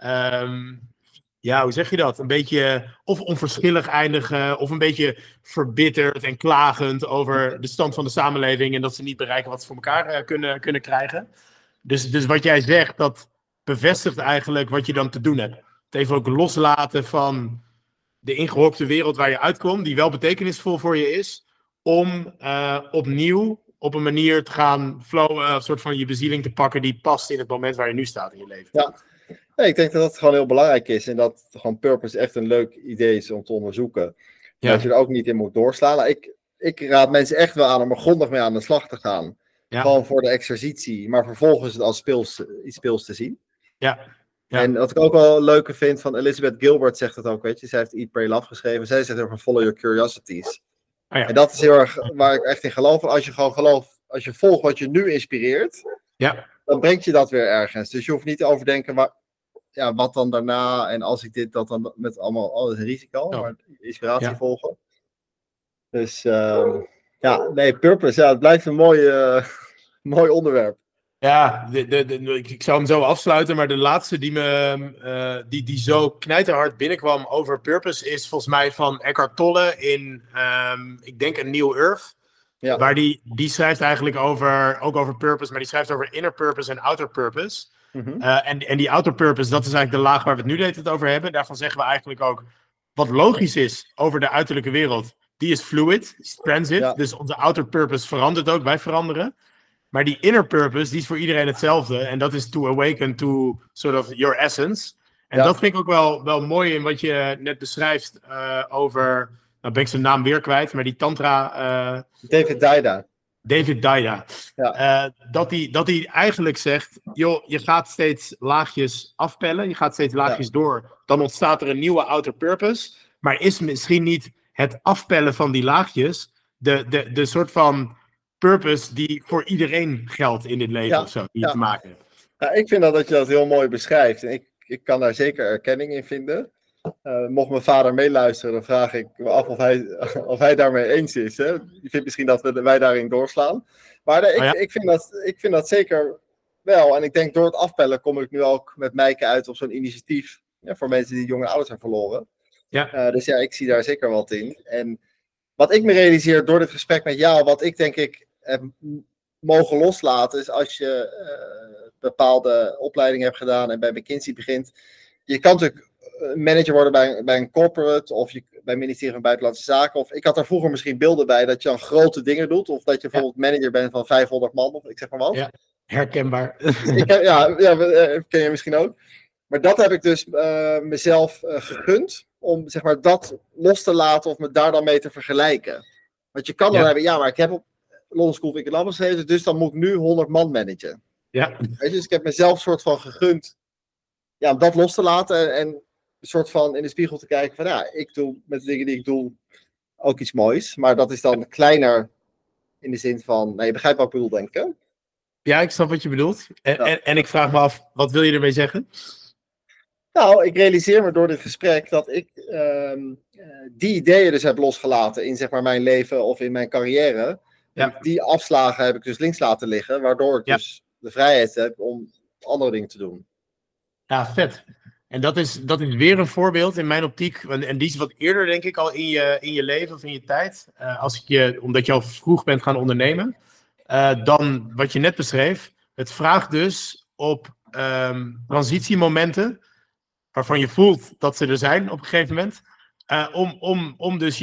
hoe zeg je dat? Een beetje of onverschillig eindigen of een beetje verbitterd en klagend over de stand van de samenleving en dat ze niet bereiken wat ze voor elkaar kunnen krijgen. Dus wat jij zegt, dat bevestigt eigenlijk wat je dan te doen hebt. Het even ook loslaten van de ingehokte wereld waar je uitkomt, die wel betekenisvol voor je is, om opnieuw op een manier te gaan flowen, een soort van je bezieling te pakken die past in het moment waar je nu staat in je leven. Ja. Nee, ik denk dat dat gewoon heel belangrijk is en dat gewoon purpose echt een leuk idee is om te onderzoeken. Ja. Dat je er ook niet in moet doorslaan. Nou, ik raad mensen echt wel aan om er grondig mee aan de slag te gaan. Ja. Gewoon voor de exercitie, maar vervolgens het als iets speels te zien. Ja. Ja. En wat ik ook wel leuker vind van Elizabeth Gilbert zegt het ook, weet je. Zij heeft Eat, Pray, Love geschreven. Zij zegt over follow your curiosities. Oh ja. En dat is heel erg waar ik echt in geloof. Als je gewoon gelooft, als je volgt wat je nu inspireert, dan brengt je dat weer ergens. Dus je hoeft niet te overdenken wat dan daarna en als ik dit, dat dan met alles een risico. Maar inspiratie volgen. Dus purpose. Ja, het blijft een mooi onderwerp. Ja, ik zou hem zo afsluiten, maar de laatste die zo knijterhard binnenkwam over purpose is volgens mij van Eckhart Tolle in, ik denk, een New Earth. Ja. Waar die schrijft eigenlijk ook over purpose, maar die schrijft over inner purpose en outer purpose. Mm-hmm. En die outer purpose, dat is eigenlijk de laag waar we het nu het over hebben. Daarvan zeggen we eigenlijk ook, wat logisch is over de uiterlijke wereld, die is fluid, is transit. Ja. Dus onze outer purpose verandert ook, wij veranderen. Maar die inner purpose, die is voor iedereen hetzelfde. En dat is to awaken to sort of your essence. En dat vind ik ook wel mooi in wat je net beschrijft over, nou ben ik zijn naam weer kwijt, maar die tantra... David Dyer. David Dyer. Ja. Dat hij eigenlijk zegt, joh, je gaat steeds laagjes afpellen, je gaat steeds laagjes door. Dan ontstaat er een nieuwe outer purpose. Maar is misschien niet het afpellen van die laagjes de soort van purpose die voor iedereen geldt in dit leven of zo, die je te maken hebt. Ja, ik vind dat je dat heel mooi beschrijft. En ik kan daar zeker erkenning in vinden. Mocht mijn vader meeluisteren, dan vraag ik me af of hij daarmee eens is. Hè? Je vindt misschien dat wij daarin doorslaan. Maar nee, ik vind dat zeker wel. En ik denk door het afpellen kom ik nu ook met Mijke uit op zo'n initiatief. Voor mensen die jonge ouders hebben verloren. Ja. Dus ja, ik zie daar zeker wat in. En wat ik me realiseer door dit gesprek met jou, wat ik denk ik heb mogen loslaten, is als je bepaalde opleidingen hebt gedaan en bij McKinsey begint. Je kan natuurlijk manager worden bij een corporate of bij het ministerie van Buitenlandse Zaken. Of ik had er vroeger misschien beelden bij dat je dan grote dingen doet. Of dat je bijvoorbeeld manager bent van 500 man of ik zeg maar wat. Ja, herkenbaar. Ken je misschien ook. Maar dat heb ik dus mezelf gegund. Om zeg maar dat los te laten of me daar dan mee te vergelijken. Want je kan dan hebben, maar ik heb op London School of Economics gezeten, dus dan moet ik nu 100 man managen. Ja. Dus ik heb mezelf soort van gegund om dat los te laten en een soort van in de spiegel te kijken van ik doe met de dingen die ik doe ook iets moois. Maar dat is dan kleiner in de zin van, je begrijpt wat ik bedoel, denk ik. Ja, ik snap wat je bedoelt. En ik vraag me af, wat wil je ermee zeggen? Nou, ik realiseer me door dit gesprek dat ik die ideeën dus heb losgelaten in zeg maar mijn leven of in mijn carrière. Ja. Die afslagen heb ik dus links laten liggen, waardoor ik dus de vrijheid heb om andere dingen te doen. Ja, vet. En dat is weer een voorbeeld in mijn optiek. En die is wat eerder, denk ik, al in je leven of in je tijd. Omdat je al vroeg bent gaan ondernemen. Dan wat je net beschreef. Het vraagt dus op transitiemomenten. Waarvan je voelt dat ze er zijn op een gegeven moment. Om dus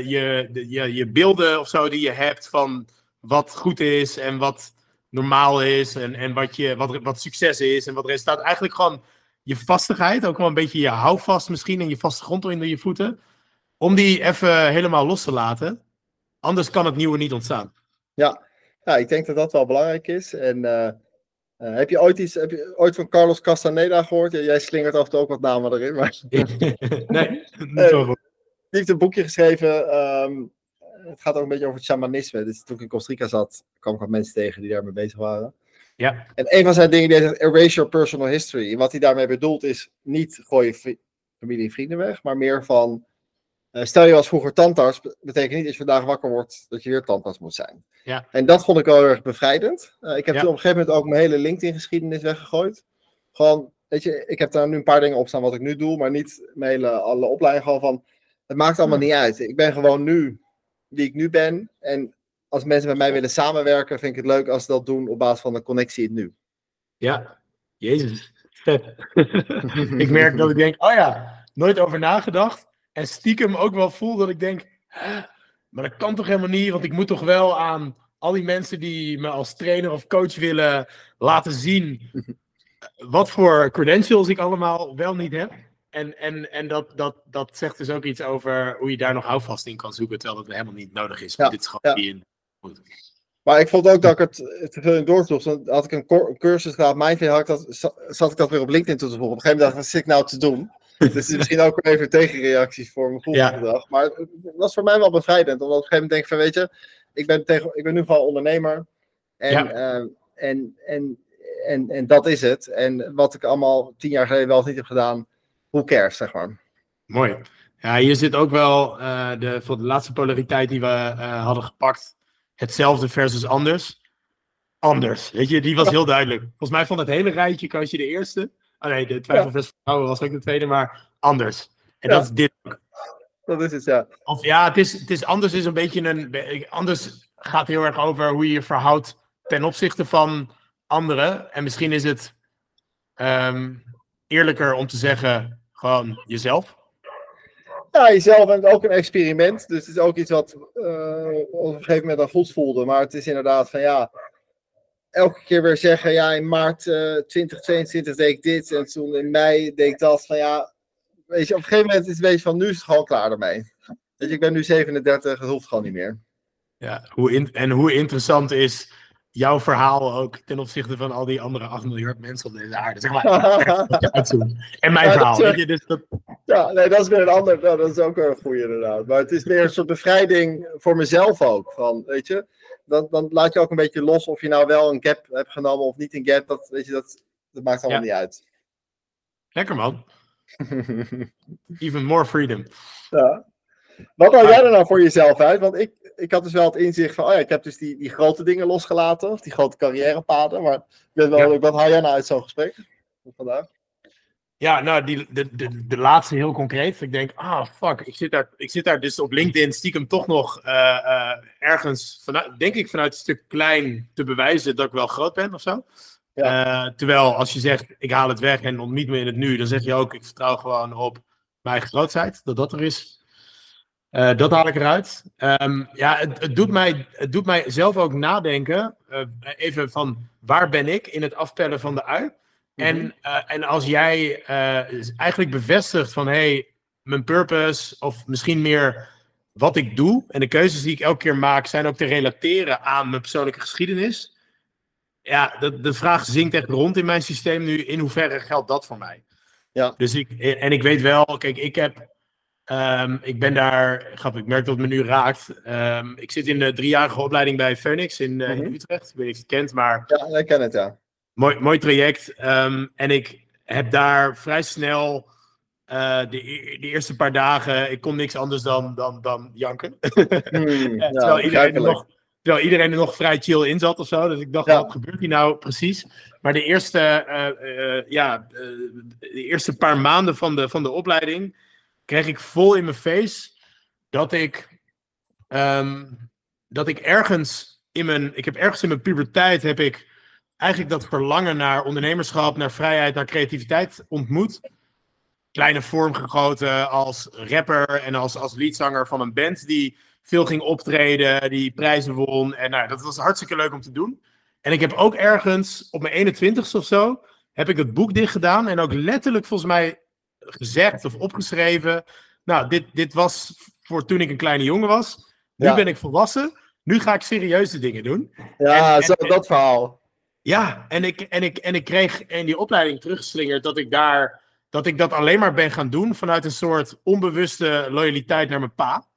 je beelden of zo die je hebt van wat goed is en wat normaal is. En wat succes is en wat resultaat. Eigenlijk gewoon je vastigheid, ook wel een beetje je houvast misschien en je vaste grond onder je voeten. Om die even helemaal los te laten. Anders kan het nieuwe niet ontstaan. Ja, ik denk dat dat wel belangrijk is. En heb je ooit van Carlos Castaneda gehoord? Jij slingert af en toe ook wat namen erin. Maar... Nee, niet zo goed. Die heeft een boekje geschreven. Het gaat ook een beetje over het shamanisme. Dus toen ik in Costa Rica zat, kwam ik wat mensen tegen die daarmee bezig waren. Ja. En een van zijn dingen die hij zegt, erase your personal history. En wat hij daarmee bedoelt is niet gooi je familie en vrienden weg, maar meer van, stel je was vroeger tandarts, betekent niet als je vandaag wakker wordt dat je weer tandarts moet zijn. Ja. En dat vond ik wel heel erg bevrijdend. Ik heb toen op een gegeven moment ook mijn hele LinkedIn-geschiedenis weggegooid. Gewoon, weet je, ik heb daar nu een paar dingen op staan wat ik nu doe, maar niet alle opleidingen gewoon van, het maakt allemaal niet uit. Ik ben gewoon nu wie ik nu ben en als mensen met mij willen samenwerken, vind ik het leuk als ze dat doen op basis van een connectie in het nu. Ja, jezus. Vet. Ik merk dat ik denk, nooit over nagedacht. En stiekem ook wel voel dat ik denk, maar dat kan toch helemaal niet, want ik moet toch wel aan al die mensen die me als trainer of coach willen laten zien wat voor credentials ik allemaal wel niet heb. En dat zegt dus ook iets over hoe je daar nog houvast in kan zoeken, terwijl dat helemaal niet nodig is. Dit is gewoon die in. Maar ik vond ook dat ik het te veel in doorzocht. Dan had ik een cursus gedaan, Mindfulness, zat ik dat weer op LinkedIn toe te volgen. Op een gegeven moment dacht ik, wat zit ik nou te doen? Dus het is misschien ook even tegenreacties voor mijn volgende dag. Maar het was voor mij wel bevrijdend. Omdat op een gegeven moment denk ik van, weet je, ik ben nu gewoon ondernemer. En dat is het. En wat ik allemaal 10 jaar geleden wel of niet heb gedaan, who cares, zeg maar. Mooi. Ja, hier zit ook wel voor de laatste polariteit die we hadden gepakt. Hetzelfde versus anders. Anders, weet je, die was heel duidelijk. Volgens mij van het hele rijtje koos je de eerste. De twijfel versus vertrouwen was ook de tweede, maar anders. En dat is dit ook. Dat is het, ja. Of het is anders is een beetje anders gaat heel erg over hoe je je verhoudt ten opzichte van anderen. En misschien is het eerlijker om te zeggen, gewoon jezelf. Ja, jezelf en ook een experiment. Dus het is ook iets wat op een gegeven moment dan goed voelde. Maar het is inderdaad van elke keer weer zeggen, in maart 2022 deed ik dit. En toen in mei deed ik dat. Van weet je, op een gegeven moment is het een beetje van, nu is het gewoon klaar ermee. Weet je, ik ben nu 37, het hoeft gewoon niet meer. Ja, hoe interessant is jouw verhaal ook ten opzichte van al die andere 8 miljard mensen op deze aarde. Zeg maar. En mijn verhaal. Weet je, dus dat... Ja, nee, dat is weer een ander. Dat is ook wel een goeie inderdaad. Maar het is meer een soort bevrijding voor mezelf ook. Van, weet je, dan laat je ook een beetje los of je nou wel een gap hebt genomen of niet een gap. Dat maakt allemaal niet uit. Lekker man. Even more freedom. Ja. Wat haal jij er nou voor jezelf uit? Want ik had dus wel het inzicht van, ik heb dus die grote dingen losgelaten, of die grote carrièrepaden, maar wat haal jij nou uit zo'n gesprek vandaag? Ja, nou, de laatste heel concreet. Ik denk, fuck, ik zit daar dus op LinkedIn stiekem toch nog ergens, denk ik, vanuit een stuk klein te bewijzen dat ik wel groot ben of zo. Ja. Terwijl als je zegt, ik haal het weg en ontmiet me in het nu, dan zeg je ook, ik vertrouw gewoon op mijn eigen grootheid, dat er is. Dat haal ik eruit. Het doet mij zelf ook nadenken, even van, waar ben ik in het afpellen van de ui? En als jij eigenlijk bevestigt van, mijn purpose, of misschien meer wat ik doe, en de keuzes die ik elke keer maak, zijn ook te relateren aan mijn persoonlijke geschiedenis. Ja, de vraag zinkt echt rond in mijn systeem nu, in hoeverre geldt dat voor mij? Ja. Dus ik weet wel, kijk, ik ben daar, ik merk dat het me nu raakt. Ik zit in de 3-jarige opleiding bij Phoenix in Utrecht. Ik weet niet of je het kent, maar... Ja, ik ken het, ja. Mooi traject. En ik heb daar vrij snel de eerste paar dagen, ik kon niks anders dan janken. Terwijl iedereen er nog vrij chill in zat of zo. Dus ik dacht, wat gebeurt hier nou precies? Maar de eerste paar maanden van de opleiding kreeg ik vol in mijn face dat ik ergens in mijn puberteit heb ik eigenlijk dat verlangen naar ondernemerschap, naar vrijheid, naar creativiteit ontmoet. Kleine vorm gegoten als rapper en als leadzanger van een band die veel ging optreden, die prijzen won. En dat was hartstikke leuk om te doen. En ik heb ook ergens op mijn 21ste of zo, heb ik het boek dicht gedaan en ook letterlijk volgens mij gezegd of opgeschreven. Nou, dit was voor toen ik een kleine jongen was. Nu ben ik volwassen. Nu ga ik serieuze dingen doen. Ja, dat verhaal. Ja, en ik kreeg in die opleiding teruggeslingerd dat ik dat alleen maar ben gaan doen vanuit een soort onbewuste loyaliteit naar mijn pa.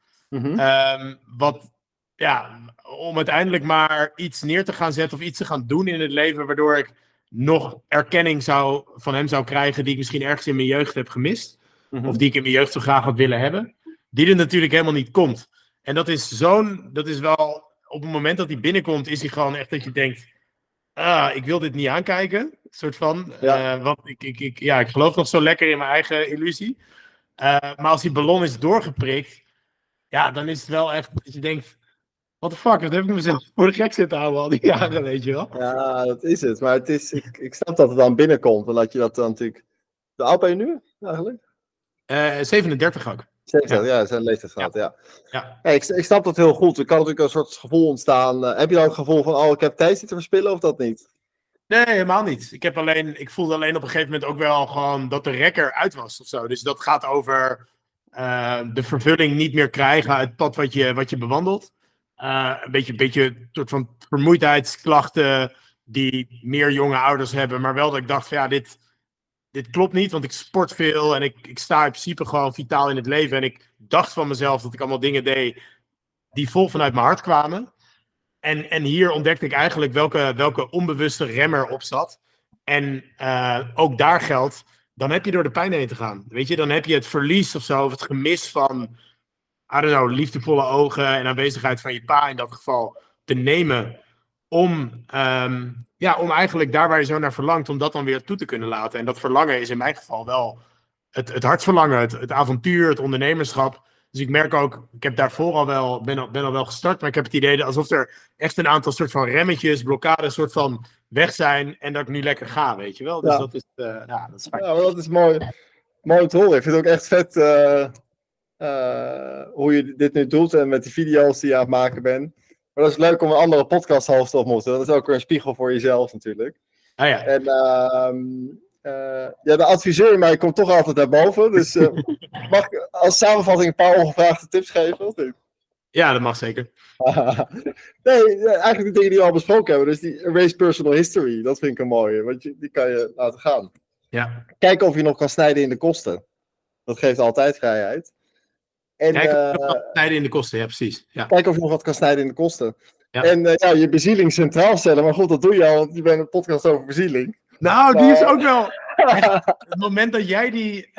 Om uiteindelijk maar iets neer te gaan zetten of iets te gaan doen in het leven waardoor ik nog erkenning van hem zou krijgen die ik misschien ergens in mijn jeugd heb gemist. Of die ik in mijn jeugd zo graag had willen hebben. Die er natuurlijk helemaal niet komt. En dat is wel, op het moment dat hij binnenkomt, is hij gewoon echt dat je denkt, ik wil dit niet aankijken. Soort van. Want ik geloof nog zo lekker in mijn eigen illusie. Maar als die ballon is doorgeprikt, dan is het wel echt dat je denkt, what the fuck, wat heb ik mezelf voor de gek zitten houden al die jaren, weet je wel? Ja, dat is het. Maar ik snap dat het dan binnenkomt. Dan laat je dat dan natuurlijk... Hoe oud ben je nu eigenlijk? 37 ook. 37, zijn leeftijdsgraad, ja. Ik snap dat heel goed. Er kan natuurlijk een soort gevoel ontstaan. Heb je dan het gevoel van, ik heb tijd te verspillen of dat niet? Nee, helemaal niet. Ik voelde alleen op een gegeven moment ook wel gewoon dat de rekker uit was of zo. Dus dat gaat over de vervulling niet meer krijgen uit het pad wat je bewandelt. Een beetje soort van vermoeidheidsklachten die meer jonge ouders hebben. Maar wel dat ik dacht van dit klopt niet, want ik sport veel en ik sta in principe gewoon vitaal in het leven. En ik dacht van mezelf dat ik allemaal dingen deed die vol vanuit mijn hart kwamen. En hier ontdekte ik eigenlijk welke onbewuste remmer op zat. En ook daar geldt, dan heb je door de pijn heen te gaan. Weet je, dan heb je het verlies of zo, of het gemis van, liefdevolle ogen en aanwezigheid van je pa in dat geval te nemen. Om eigenlijk daar waar je zo naar verlangt, om dat dan weer toe te kunnen laten. En dat verlangen is in mijn geval wel het hartsverlangen, het avontuur, het ondernemerschap. Dus ik merk ook, ik heb daarvoor ben al wel gestart, maar ik heb het idee alsof er echt een aantal soort van remmetjes, blokkades, soort van weg zijn en dat ik nu lekker ga, weet je wel. Dus dat is fijn. Ja, maar dat is mooi te horen. Ik vind het ook echt vet hoe je dit nu doet en met die video's die je aan het maken bent. Maar dat is leuk om een andere podcast te ontmoeten. Dat is ook weer een spiegel voor jezelf natuurlijk. En de adviseur in mij komt toch altijd naar boven. Dus mag ik als samenvatting een paar ongevraagde tips geven? Of niet? Ja, dat mag zeker. Nee, eigenlijk de dingen die we al besproken hebben. Dus die erase personal history, dat vind ik een mooie. Want die kan je laten gaan. Ja. Kijken of je nog kan snijden in de kosten. Dat geeft altijd vrijheid. En, kijken of je nog kan snijden in de kosten, ja precies. Ja. Kijken of je nog wat kan snijden in de kosten. Ja. En je bezieling centraal stellen. Maar goed, dat doe je al, want je bent een podcast over bezieling. Nou, die is ook wel... Het moment dat jij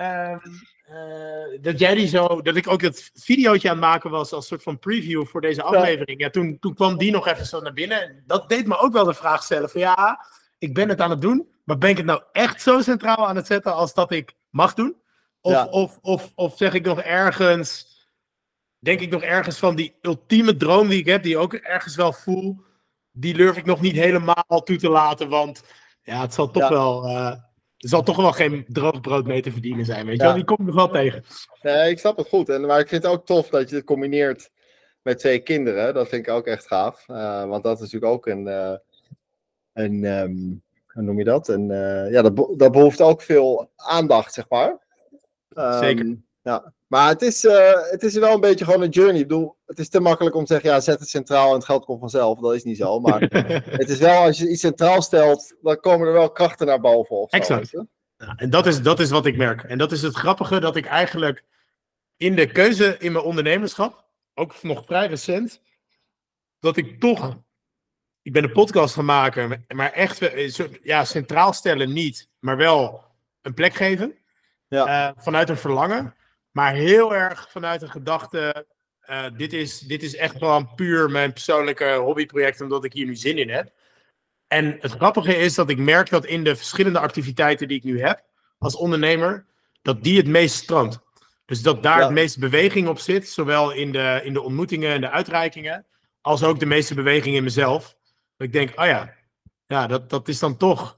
dat ik ook dat videootje aan het maken was als soort van preview voor deze aflevering. Ja, toen kwam die nog even zo naar binnen. Dat deed me ook wel de vraag stellen van ja, ik ben het aan het doen, maar ben ik het nou echt zo centraal aan het zetten als dat ik mag doen? Of zeg ik nog ergens, denk ik nog ergens van die ultieme droom die ik heb, die ook ergens wel voel, die durf ik nog niet helemaal toe te laten, want ja, het zal toch wel... er zal toch wel geen droog brood mee te verdienen zijn, weet je wel? Die kom ik nog wel tegen. Nee, ik snap het goed. Maar ik vind het ook tof dat je het combineert met 2 kinderen. Dat vind ik ook echt gaaf. Want dat is natuurlijk ook hoe noem je dat? Dat behoeft ook veel aandacht, zeg maar. Zeker. Ja. Maar het is wel een beetje gewoon een journey. Ik bedoel, het is te makkelijk om te zeggen, ja, zet het centraal en het geld komt vanzelf. Dat is niet zo. Maar het is wel, als je iets centraal stelt, dan komen er wel krachten naar boven. Of zo, exact. Ja, en dat is wat ik merk. En dat is het grappige, dat ik eigenlijk in de keuze in mijn ondernemerschap, ook nog vrij recent, dat ik toch... Ik ben een podcast gaan maken, maar echt centraal stellen niet, maar wel een plek geven. Ja. Vanuit een verlangen, maar heel erg vanuit een gedachte, dit is echt gewoon puur mijn persoonlijke hobbyproject, omdat ik hier nu zin in heb. En het grappige is dat ik merk dat in de verschillende activiteiten die ik nu heb, als ondernemer, dat die het meest stroomt. Dus dat daar het meeste beweging op zit, zowel in de ontmoetingen en de uitreikingen, als ook de meeste beweging in mezelf. Dat ik denk, dat is dan toch...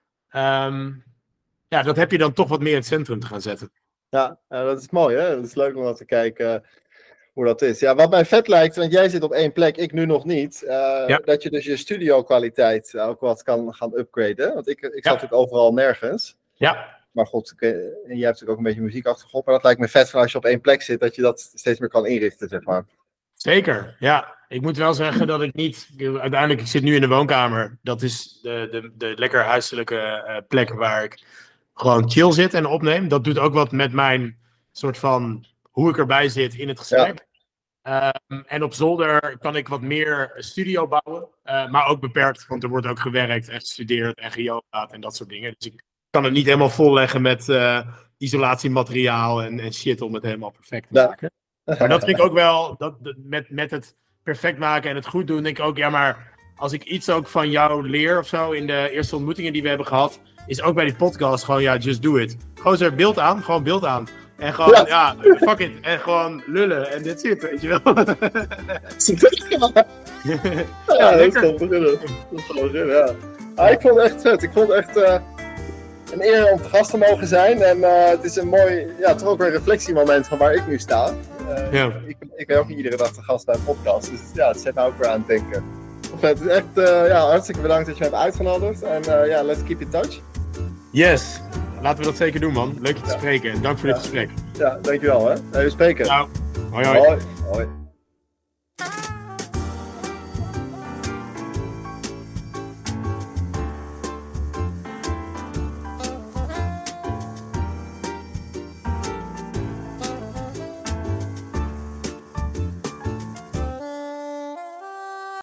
dat heb je dan toch wat meer in het centrum te gaan zetten. Ja, dat is mooi, hè? Dat is leuk om te kijken hoe dat is. Ja, wat mij vet lijkt, want jij zit op 1 plek, ik nu nog niet. Dat je dus je studio kwaliteit ook wat kan gaan upgraden. Want ik zat natuurlijk overal nergens. Ja. Maar goed, jij hebt natuurlijk ook een beetje muziekachtergrond. Maar dat lijkt me vet van als je op 1 plek zit, dat je dat steeds meer kan inrichten, zeg maar. Zeker, ja. Ik moet wel zeggen dat ik niet... Uiteindelijk, ik zit nu in de woonkamer. Dat is de lekker huiselijke plek waar ik gewoon chill zit en opneem. Dat doet ook wat met mijn soort van... hoe ik erbij zit in het gesprek. Ja. En op zolder kan ik wat meer studio bouwen. Maar ook beperkt, want er wordt ook gewerkt en gestudeerd en geyogaat en dat soort dingen. Dus ik kan het niet helemaal volleggen met isolatiemateriaal en shit om het helemaal perfect te maken. Maar dat vind ik ook wel, met het perfect maken en het goed doen, denk ik ook, ja, maar als ik iets ook van jou leer of zo in de eerste ontmoetingen die we hebben gehad, is ook bij die podcast gewoon, just do it. Gewoon zo beeld aan. En gewoon, fuck it. En gewoon lullen en dit zit, weet je wel. Lekker. Dat is gewoon beginnen, ja. Ik vond het echt vet. Ik vond het echt een eer om te gast te mogen zijn. En het is een mooi, toch ook weer een reflectiemoment van waar ik nu sta. Ik ben ook niet iedere dag te gast bij een podcast. Dus het zet me ook weer aan het denken. Het is echt, hartstikke bedankt dat je me hebt uitgenodigd. En let's keep in touch. Yes, laten we dat zeker doen, man. Leuk je te spreken en dank voor dit gesprek. Ja, dankjewel, hè. We spreken. Nou, hoi. Hoi.